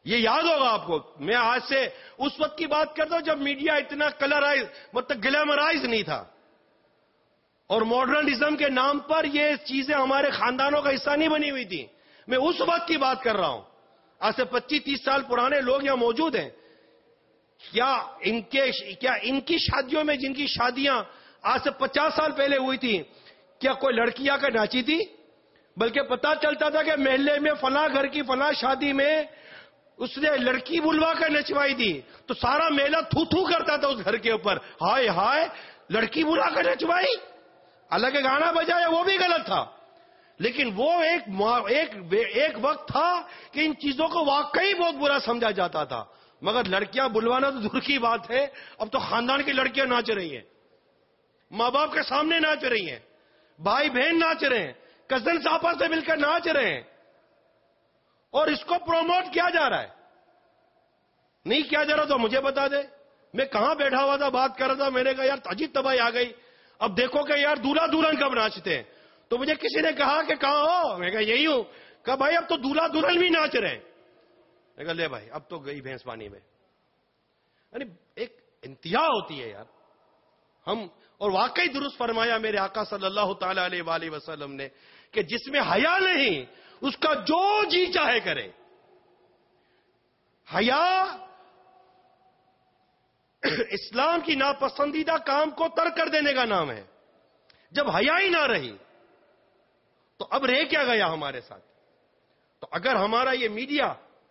یہ یاد ہوگا آپ کو. میں آج سے اس وقت کی بات کرتا ہوں جب میڈیا اتنا کلرائز مطلب گلیمرائز نہیں تھا, اور ماڈرنزم کے نام پر یہ چیزیں ہمارے خاندانوں کا حصہ نہیں بنی ہوئی تھی. میں اس وقت کی بات کر رہا ہوں. آج سے پچیس تیس سال پرانے لوگ یہاں موجود ہیں. کیا ان کے کیا ان کی شادیوں میں, جن کی شادیاں آج سے پچاس سال پہلے ہوئی تھی, کیا کوئی لڑکی آ کر ناچی تھی؟ بلکہ پتا چلتا تھا کہ محلے میں فلاں گھر کی فلاں شادی میں اس نے لڑکی بلوا کر نچوائی تھی, تو سارا میلہ تھو تھو کرتا تھا اس گھر کے اوپر, ہائے ہائے لڑکی بلا کر نچوائی. حالانکہ گانا بجایا وہ بھی غلط تھا, لیکن وہ ایک ایک ایک وقت تھا کہ ان چیزوں کو واقعی بہت برا سمجھا جاتا تھا. مگر لڑکیاں بلوانا تو دور کی بات ہے, اب تو خاندان کی لڑکیاں ناچ رہی ہیں, ماں باپ کے سامنے ناچ رہی ہیں, بھائی بہن ناچ رہے ہیں, کزنز آپس سے مل کر ناچ رہے ہیں, اور اس کو پروموٹ کیا جا رہا ہے. نہیں کیا جا رہا تو مجھے بتا دے. میں کہاں بیٹھا ہوا تھا, بات کر رہا تھا, میں نے کہا یار عجیب تباہی آ گئی, اب دیکھو کہ یار دولہا دلہن کب ناچتے ہیں. تو مجھے کسی نے کہا کہ کہاں ہو, میں کہا یہی ہوں. کہا بھائی اب تو دولہا دلہن بھی ناچ رہے ہیں. میں کہا لے بھائی اب تو گئی بھینس پانی میں. یعنی ایک انتہا ہوتی ہے یار. ہم اور واقعی درست فرمایا میرے آقا صلی اللہ تعالی علیہ وآلہ وسلم نے کہ جس میں حیا نہیں اس کا جو جی چاہے کرے. حیا اسلام کی ناپسندیدہ کام کو ترک کر دینے کا نام ہے. جب حیا ہی نہ رہی تو اب رہ کیا گیا ہمارے ساتھ. تو اگر ہمارا یہ میڈیا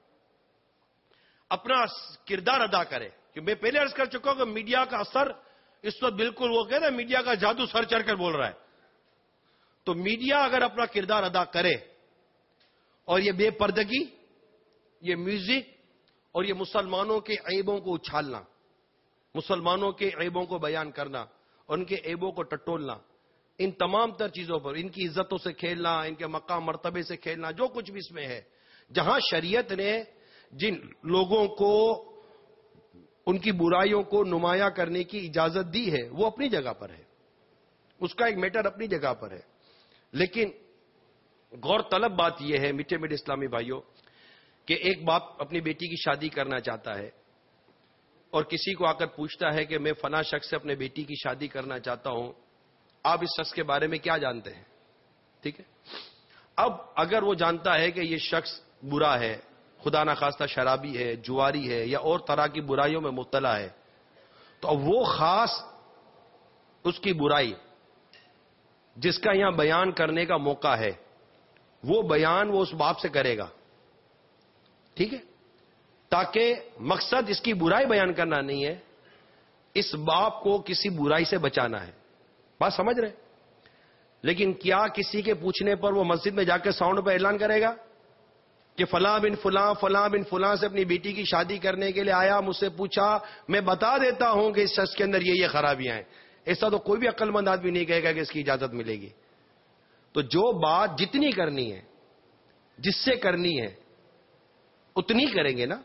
اپنا کردار ادا کرے, کہ میں پہلے عرض کر چکا ہوں کہ میڈیا کا اثر اس وقت بالکل وہ کہہ رہے ہیں میڈیا کا جادو سر چڑھ کر بول رہا ہے. تو میڈیا اگر اپنا کردار ادا کرے اور یہ بے پردگی, یہ میوزک اور یہ مسلمانوں کے عیبوں کو اچھالنا, مسلمانوں کے عیبوں کو بیان کرنا اور ان کے عیبوں کو ٹٹولنا, ان تمام تر چیزوں پر ان کی عزتوں سے کھیلنا, ان کے مقام مرتبے سے کھیلنا, جو کچھ بھی اس میں ہے, جہاں شریعت نے جن لوگوں کو ان کی برائیوں کو نمایاں کرنے کی اجازت دی ہے وہ اپنی جگہ پر ہے, اس کا ایک میٹر اپنی جگہ پر ہے. لیکن غور طلب بات یہ ہے میٹھے میٹھے اسلامی بھائیوں کہ ایک باپ اپنی بیٹی کی شادی کرنا چاہتا ہے اور کسی کو آ کر پوچھتا ہے کہ میں فلاں شخص سے اپنے بیٹی کی شادی کرنا چاہتا ہوں, آپ اس شخص کے بارے میں کیا جانتے ہیں؟ ٹھیک ہے, اب اگر وہ جانتا ہے کہ یہ شخص برا ہے, خدا نخواستہ شرابی ہے, جواری ہے یا اور طرح کی برائیوں میں مبتلا ہے, تو اب وہ خاص اس کی برائی جس کا یہاں بیان کرنے کا موقع ہے وہ بیان وہ اس باپ سے کرے گا. ٹھیک ہے, تاکہ مقصد اس کی برائی بیان کرنا نہیں ہے, اس باپ کو کسی برائی سے بچانا ہے. بات سمجھ رہے؟ لیکن کیا کسی کے پوچھنے پر وہ مسجد میں جا کے ساؤنڈ پہ اعلان کرے گا کہ فلاں بن فلاں فلاں بن فلاں سے اپنی بیٹی کی شادی کرنے کے لیے آیا, مجھ سے پوچھا, میں بتا دیتا ہوں کہ اس شخص کے اندر یہ یہ خرابیاں ہیں. ایسا تو کوئی بھی عقل مند آدمی نہیں کہے گا کہ اس کی اجازت ملے گی. تو جو بات جتنی کرنی ہے, جس سے کرنی ہے اتنی کریں گے نا.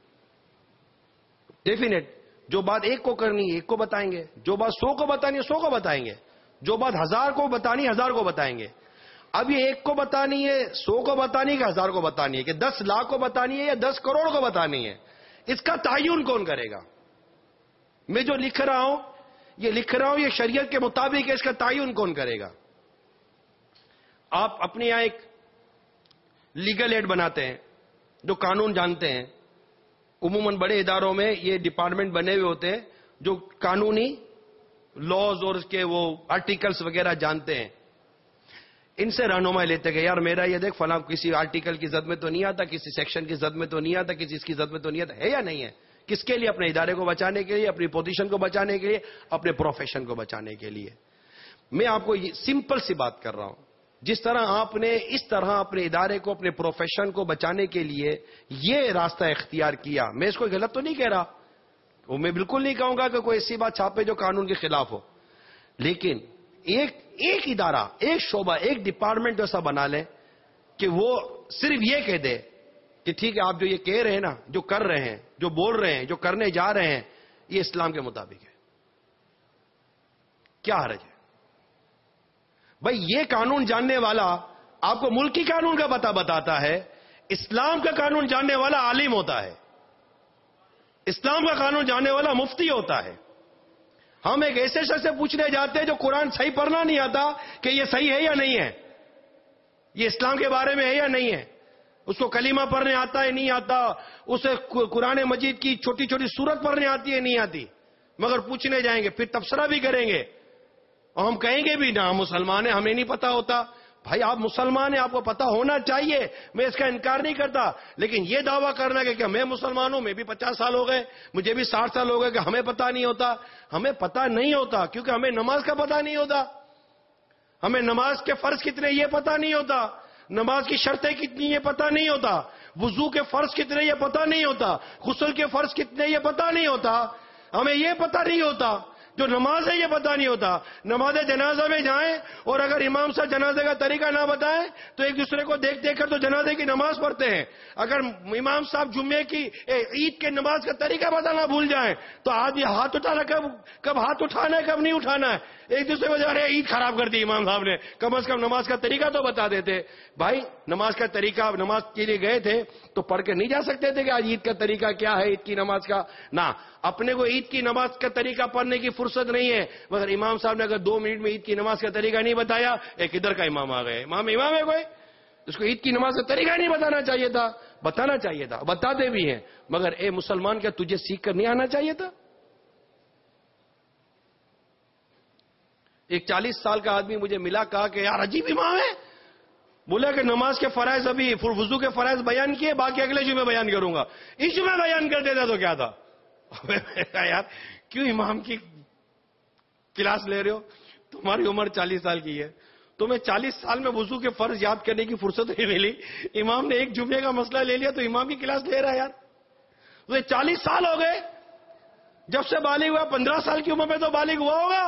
ڈیفینیٹ جو بات ایک کو کرنی ہے ایک کو بتائیں گے, جو بات سو کو بتانی ہے سو کو بتائیں گے, جو بات ہزار کو بتانی ہزار کو بتائیں گے. اب یہ ایک کو بتانی ہے, سو کو بتانی ہے کہ ہزار کو بتانی ہے, کہ دس لاکھ کو بتانی ہے یا دس کروڑ کو بتانی ہے, اس کا تعین کون کرے گا؟ میں جو لکھ رہا ہوں یہ لکھ رہا ہوں یہ شریعت کے مطابق ہے, اس کا تعین کون کرے گا؟ آپ اپنے یہاں ایک لیگل ایڈ بناتے ہیں, جو قانون جانتے ہیں, عموماً بڑے اداروں میں یہ ڈپارٹمنٹ بنے ہوئے ہوتے ہیں جو قانونی لاز اور اس کے وہ آرٹیکلز وغیرہ جانتے ہیں. ان سے رہنمائی لیتے کہ یار میرا یہ دیکھ فلاں کسی آرٹیکل کی زد میں تو نہیں آتا, کسی سیکشن کی زد میں تو نہیں آتا, کسی اس کی زد میں تو نہیں آتا, ہے یا نہیں ہے؟ کس کے لیے؟ اپنے ادارے کو بچانے کے لیے, اپنی پوزیشن کو بچانے کے لیے, اپنے پروفیشن کو بچانے کے لیے. میں آپ کو سمپل سی بات کر رہا ہوں, جس طرح آپ نے اس طرح اپنے ادارے کو اپنے پروفیشن کو بچانے کے لیے یہ راستہ اختیار کیا. میں اس کو غلط تو نہیں کہہ رہا, وہ میں بالکل نہیں کہوں گا کہ کوئی ایسی بات چھاپے جو قانون کے خلاف ہو, لیکن ایک ایک ادارہ, ایک شعبہ, ایک ڈپارٹمنٹ ایسا بنا لیں کہ وہ صرف یہ کہہ دے کہ ٹھیک ہے آپ جو یہ کہہ رہے ہیں نا, جو کر رہے ہیں, جو بول رہے ہیں, جو کرنے جا رہے ہیں, یہ اسلام کے مطابق ہے. کیا حرج ہے بھائی؟ یہ قانون جاننے والا آپ کو ملکی قانون کا پتہ بتاتا ہے, اسلام کا قانون جاننے والا عالم ہوتا ہے، اسلام کا قانون جاننے والا مفتی ہوتا ہے. ہم ایک ایسے شخص سے پوچھنے جاتے ہیں جو قرآن صحیح پڑھنا نہیں آتا کہ یہ صحیح ہے یا نہیں ہے، یہ اسلام کے بارے میں ہے یا نہیں ہے. اس کو کلمہ پڑھنے آتا ہے نہیں آتا، اسے قرآن مجید کی چھوٹی چھوٹی سورت پڑھنے آتی ہے نہیں آتی، مگر پوچھنے جائیں گے، پھر تبصرہ بھی کریں گے اور ہم کہیں گے بھی نا ہم مسلمان ہیں، ہمیں نہیں پتا ہوتا. بھائی آپ مسلمان ہیں، آپ کو پتا ہونا چاہیے، میں اس کا انکار نہیں کرتا، لیکن یہ دعویٰ کرنا کہ میں مسلمان ہوں، میں بھی پچاس سال ہو گئے، مجھے بھی ساٹھ سال ہو گئے کہ ہمیں پتا نہیں ہوتا. ہمیں پتا نہیں ہوتا کیونکہ ہمیں نماز کا پتا نہیں ہوتا، ہمیں نماز کے فرض کتنے یہ پتا نہیں ہوتا، نماز کی شرطیں کتنی یہ پتا نہیں ہوتا، وضو کے فرض کتنے یہ پتا نہیں ہوتا، غسل کے فرض کتنے یہ پتا نہیں ہوتا. ہمیں یہ پتا نہیں ہوتا، جو نماز ہے یہ پتا نہیں ہوتا. نماز جنازہ میں جائیں اور اگر امام صاحب جنازے کا طریقہ نہ بتائیں تو ایک دوسرے کو دیکھ دیکھ کر تو جنازے کی نماز پڑھتے ہیں. اگر امام صاحب جمعے کی عید کے نماز کا طریقہ بتانا بھول جائیں تو آدمی ہاتھ اٹھانا کب کب ہاتھ اٹھانا ہے کب نہیں اٹھانا ہے، ایک دوسرے کو جا رہے عید خراب کر دی امام صاحب نے، کم از کم نماز کا طریقہ تو بتا دیتے. بھائی نماز کا طریقہ، نماز کے لیے گئے تھے تو پڑھ کے نہیں جا سکتے تھے کہ آج عید کا طریقہ کیا ہے، عید کی نماز کا؟ نہ، اپنے کو عید کی نماز کا طریقہ پڑھنے کی فرصت نہیں ہے، مگر امام صاحب نے اگر دو منٹ میں عید کی نماز کا طریقہ نہیں بتایا، ایک ادھر کا امام آ گئے، امام امام ہے کوئی، اس کو عید کی نماز کا طریقہ نہیں بتانا چاہیے تھا، بتانا چاہیے تھا، بتاتے بھی ہیں، مگر اے مسلمان کیا تجھے سیکھ کر نہیں آنا چاہیے تھا؟ ایک چالیس سال کا آدمی مجھے ملا، کہا کہ یار عجیب امام ہے، بولا کہ نماز کے فرائض ابھی وضو کے فرائض بیان کیے، باقی اگلے جمعے بیان کروں گا. اس جمعے بیان کر دیتا تو کیا تھا؟ یار کیوں امام کی کلاس لے رہے ہو؟ تمہاری عمر چالیس سال کی ہے، تمہیں چالیس سال میں وضو کے فرض یاد کرنے کی فرصت نہیں ملی، امام نے ایک جمعے کا مسئلہ لے لیا تو امام کی کلاس لے رہا ہے. یار تو چالیس سال ہو گئے جب سے بالغ ہوا، پندرہ سال کی عمر میں تو بالغ ہوا ہوگا،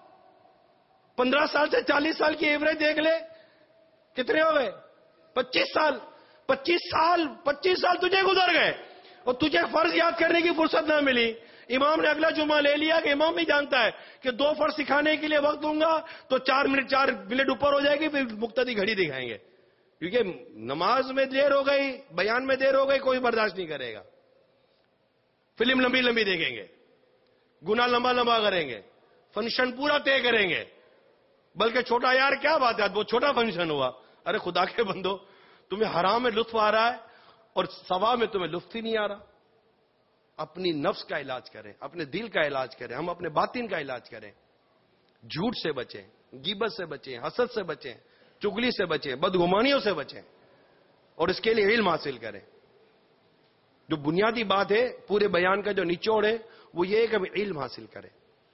پندرہ سال سے چالیس سال کی ایوریج دیکھ لے کتنے ہو گئے؟ پچیس سال. پچیس سال پچیس سال تجھے گزر گئے اور تجھے فرض یاد کرنے کی فرصت نہ ملی. امام نے اگلا جمعہ لے لیا کہ امام بھی جانتا ہے کہ دو فرض سکھانے کے لیے وقت دوں گا تو چار منٹ چار منٹ اوپر ہو جائے گی، پھر مقتدی گھڑی دکھائیں گے، کیونکہ نماز میں دیر ہو گئی، بیان میں دیر ہو گئی، کوئی برداشت نہیں کرے گا. فلم لمبی لمبی دیکھیں گے، گناہ لمبا لمبا کریں گے، فنکشن پورا طے کریں گے، بلکہ چھوٹا، یار کیا بات ہے بہت چھوٹا فنکشن ہوا. ارے خدا کے بندو، تمہیں حرام میں لطف آ رہا ہے اور ثواب میں تمہیں لطف ہی نہیں آ رہا. اپنی نفس کا علاج کریں، اپنے دل کا علاج کریں، ہم اپنے باطن کا علاج کریں. جھوٹ سے بچیں، غیبت سے بچیں، حسد سے بچیں، چگلی سے بچیں، بدگمانیوں سے بچیں، اور اس کے لیے علم حاصل کریں. جو بنیادی بات ہے پورے بیان کا جو نچوڑ ہے وہ یہ ہے کہ ہم علم حاصل کریں،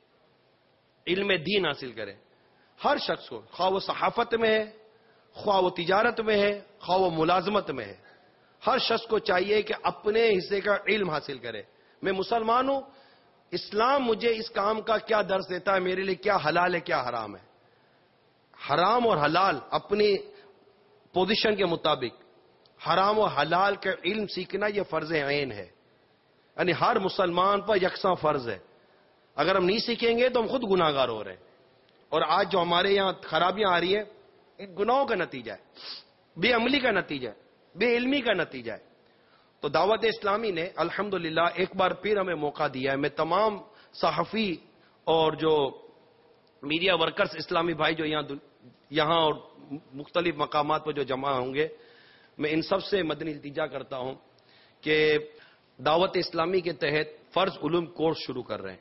علم دین حاصل کریں. ہر شخص کو، خواہ وہ صحافت میں ہے، خواہ وہ تجارت میں ہے، خواہ وہ ملازمت میں ہے، ہر شخص کو چاہیے کہ اپنے حصے کا علم حاصل کرے. میں مسلمان ہوں، اسلام مجھے اس کام کا کیا درس دیتا ہے، میرے لیے کیا حلال ہے کیا حرام ہے. حرام اور حلال اپنی پوزیشن کے مطابق، حرام و حلال کا علم سیکھنا یہ فرض عین ہے، یعنی ہر مسلمان پر یکساں فرض ہے. اگر ہم نہیں سیکھیں گے تو ہم خود گناہ گار ہو رہے ہیں. اور آج جو ہمارے یہاں خرابیاں آ رہی ہیں ان گناہوں کا نتیجہ ہے، بے عملی کا نتیجہ ہے، بے علمی کا نتیجہ ہے. تو دعوت اسلامی نے الحمدللہ ایک بار پھر ہمیں موقع دیا ہے. میں تمام صحافی اور جو میڈیا ورکرز اسلامی بھائی جو یہاں یہاں اور مختلف مقامات پر جو جمع ہوں گے، میں ان سب سے مدنی التجا کرتا ہوں کہ دعوت اسلامی کے تحت فرض علوم کورس شروع کر رہے ہیں.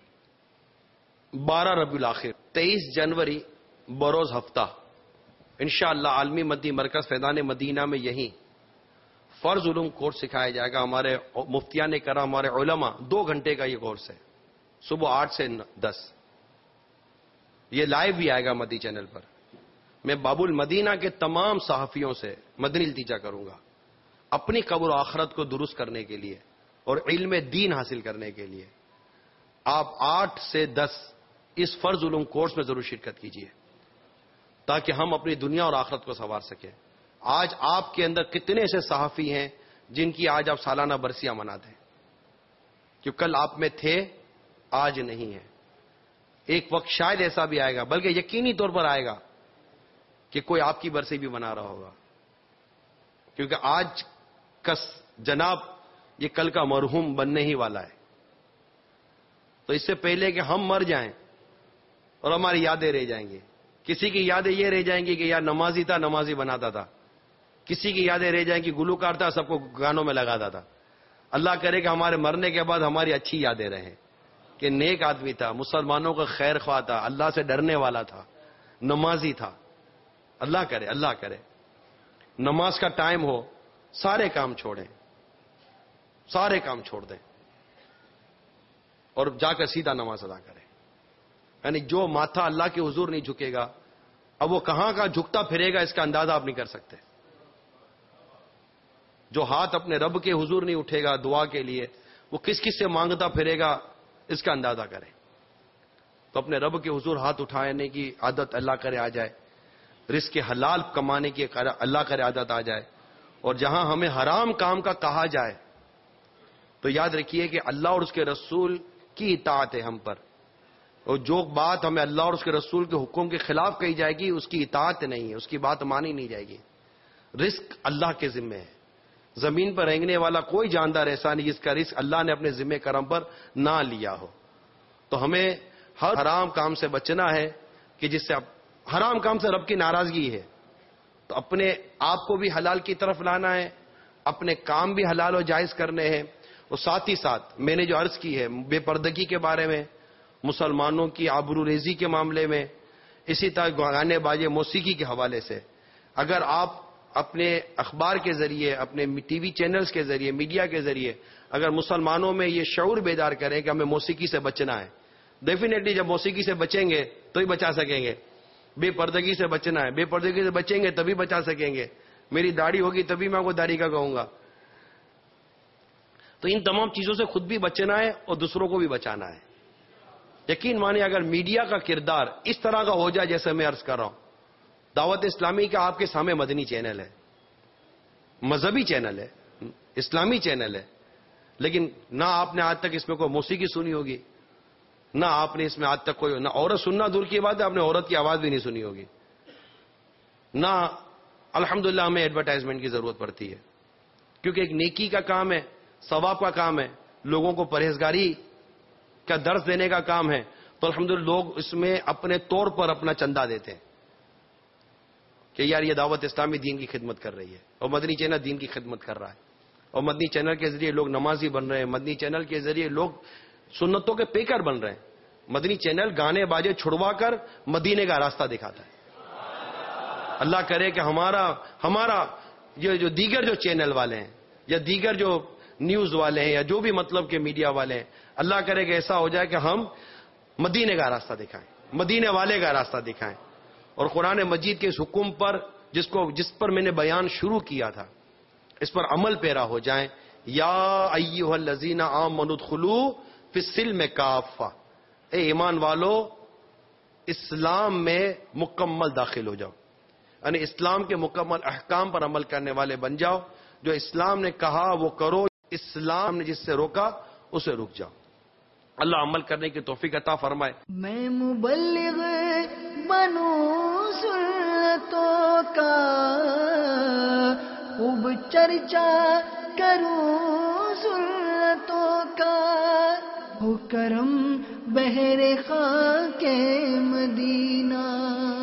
بارہ ربیع الاخر، تیئیس جنوری بروز ہفتہ انشاءاللہ عالمی مدی مرکز فیضان مدینہ میں یہی فرض علوم کورس سکھایا جائے گا. ہمارے مفتیان کرام، ہمارے علماء، دو گھنٹے کا یہ کورس ہے، صبح آٹھ سے دس. یہ لائیو بھی آئے گا مدی چینل پر. میں باب المدینہ کے تمام صحافیوں سے مدنی التجا کروں گا اپنی قبر و آخرت کو درست کرنے کے لیے اور علم دین حاصل کرنے کے لیے. آپ آٹھ سے دس اس فرض علوم کورس میں ضرور شرکت کیجیے تاکہ ہم اپنی دنیا اور آخرت کو سنوار سکیں. آج آپ کے اندر کتنے ایسے صحافی ہیں جن کی آج آپ سالانہ برسیاں مناتے ہیں، کہ کل آپ میں تھے آج نہیں ہے. ایک وقت شاید ایسا بھی آئے گا، بلکہ یقینی طور پر آئے گا کہ کوئی آپ کی برسی بھی منا رہا ہوگا، کیونکہ آج کا جناب یہ کل کا مرحوم بننے ہی والا ہے. تو اس سے پہلے کہ ہم مر جائیں اور ہماری یادیں رہ جائیں گی. کسی کی یادیں یہ رہ جائیں گی کہ یار نمازی تھا, نمازی بناتا تھا. کسی کی یادیں رہ جائیں گی گلوکار تھا, سب کو گانوں میں لگاتا تھا. اللہ کرے کہ ہمارے مرنے کے بعد ہماری اچھی یادیں رہیں کہ نیک آدمی تھا, مسلمانوں کا خیر خواہ تھا, اللہ سے ڈرنے والا تھا, نمازی تھا. اللہ کرے, اللہ کرے نماز کا ٹائم ہو, سارے کام چھوڑیں, سارے کام چھوڑ دیں اور جا کر سیدھا نماز ادا کریں. یعنی جو ماتھا اللہ کے حضور نہیں جھکے گا, اب وہ کہاں کا جھکتا پھرے گا اس کا اندازہ آپ نہیں کر سکتے. جو ہاتھ اپنے رب کے حضور نہیں اٹھے گا دعا کے لیے, وہ کس کس سے مانگتا پھرے گا اس کا اندازہ کریں. تو اپنے رب کے حضور ہاتھ اٹھانے کی عادت اللہ کرے آ جائے, رزق حلال کمانے کی اللہ کرے عادت آ جائے. اور جہاں ہمیں حرام کام کا کہا جائے تو یاد رکھیے کہ اللہ اور اس کے رسول کی اطاعت ہے ہم پر, اور جو بات ہمیں اللہ اور اس کے رسول کے حکم کے خلاف کہی جائے گی اس کی اطاعت نہیں ہے, اس کی بات مانی نہیں جائے گی. رزق اللہ کے ذمے ہے. زمین پر رینگنے والا کوئی جاندار ایسا نہیں جس کا رزق اللہ نے اپنے ذمہ کرم پر نہ لیا ہو. تو ہمیں ہر حرام کام سے بچنا ہے کہ جس سے حرام کام سے رب کی ناراضگی ہے. تو اپنے آپ کو بھی حلال کی طرف لانا ہے, اپنے کام بھی حلال و جائز کرنے ہیں. اور ساتھ ہی ساتھ میں نے جو عرض کی ہے بے پردگی کے بارے میں, مسلمانوں کی آبرو ریزی کے معاملے میں, اسی طرح گانے بازے موسیقی کے حوالے سے, اگر آپ اپنے اخبار کے ذریعے, اپنے ٹی وی چینلز کے ذریعے, میڈیا کے ذریعے اگر مسلمانوں میں یہ شعور بیدار کریں کہ ہمیں موسیقی سے بچنا ہے, ڈیفینیٹلی جب موسیقی سے بچیں گے تو ہی بچا سکیں گے. بے پردگی سے بچنا ہے, بے پردگی سے بچیں گے تبھی بچا سکیں گے. میری داڑھی ہوگی تبھی میں کو داڑھی کا کہوں گا. تو ان تمام چیزوں سے خود بھی بچنا ہے اور دوسروں کو بھی بچانا ہے. یقین مانیں اگر میڈیا کا کردار اس طرح کا ہو جائے جیسے میں عرض کر رہا ہوں, دعوت اسلامی کا آپ کے سامنے مدنی چینل ہے, مذہبی چینل ہے, اسلامی چینل ہے, لیکن نہ آپ نے آج تک اس میں کوئی موسیقی سنی ہوگی, نہ آپ نے اس میں آج تک کوئی, نہ عورت سننا دور کی بات ہے, آپ نے عورت کی آواز بھی نہیں سنی ہوگی, نہ الحمدللہ ہمیں ایڈورٹائزمنٹ کی ضرورت پڑتی ہے کیونکہ ایک نیکی کا کام ہے, ثواب کا کام ہے, لوگوں کو پرہیزگاری کا درس دینے کا کام ہے. تو الحمدللہ لوگ اس میں اپنے طور پر اپنا چندہ دیتے ہیں کہ یار یہ دعوت اسلامی دین کی خدمت کر رہی ہے, اور مدنی چینل دین کی خدمت کر رہا ہے, اور مدنی چینل کے ذریعے لوگ نمازی بن رہے ہیں, مدنی چینل کے ذریعے لوگ سنتوں کے پیکر بن رہے ہیں. مدنی چینل گانے باجے چھڑوا کر مدینے کا راستہ دکھاتا ہے. اللہ کرے کہ ہمارا ہمارا یہ جو دیگر جو چینل والے ہیں یا دیگر جو نیوز والے ہیں یا جو بھی مطلب کے میڈیا والے ہیں, اللہ کرے کہ ایسا ہو جائے کہ ہم مدینے کا راستہ دکھائیں, مدینے والے کا راستہ دکھائیں, اور قرآن مجید کے اس حکم پر جس کو جس پر میں نے بیان شروع کیا تھا اس پر عمل پیرا ہو جائیں. یا ایھا الذین آمنوا ادخلوا فی السلم کافہ, اے ایمان والو اسلام میں مکمل داخل ہو جاؤ, یعنی اسلام کے مکمل احکام پر عمل کرنے والے بن جاؤ. جو اسلام نے کہا وہ کرو, اسلام نے جس سے روکا اسے رک جاؤ. اللہ عمل کرنے کی توفیق عطا فرمائے. میں مبلغ بنوں سنتوں کا, خوب چرچا کروں سنتوں کا, ہو کرم بہر خاک مدینہ.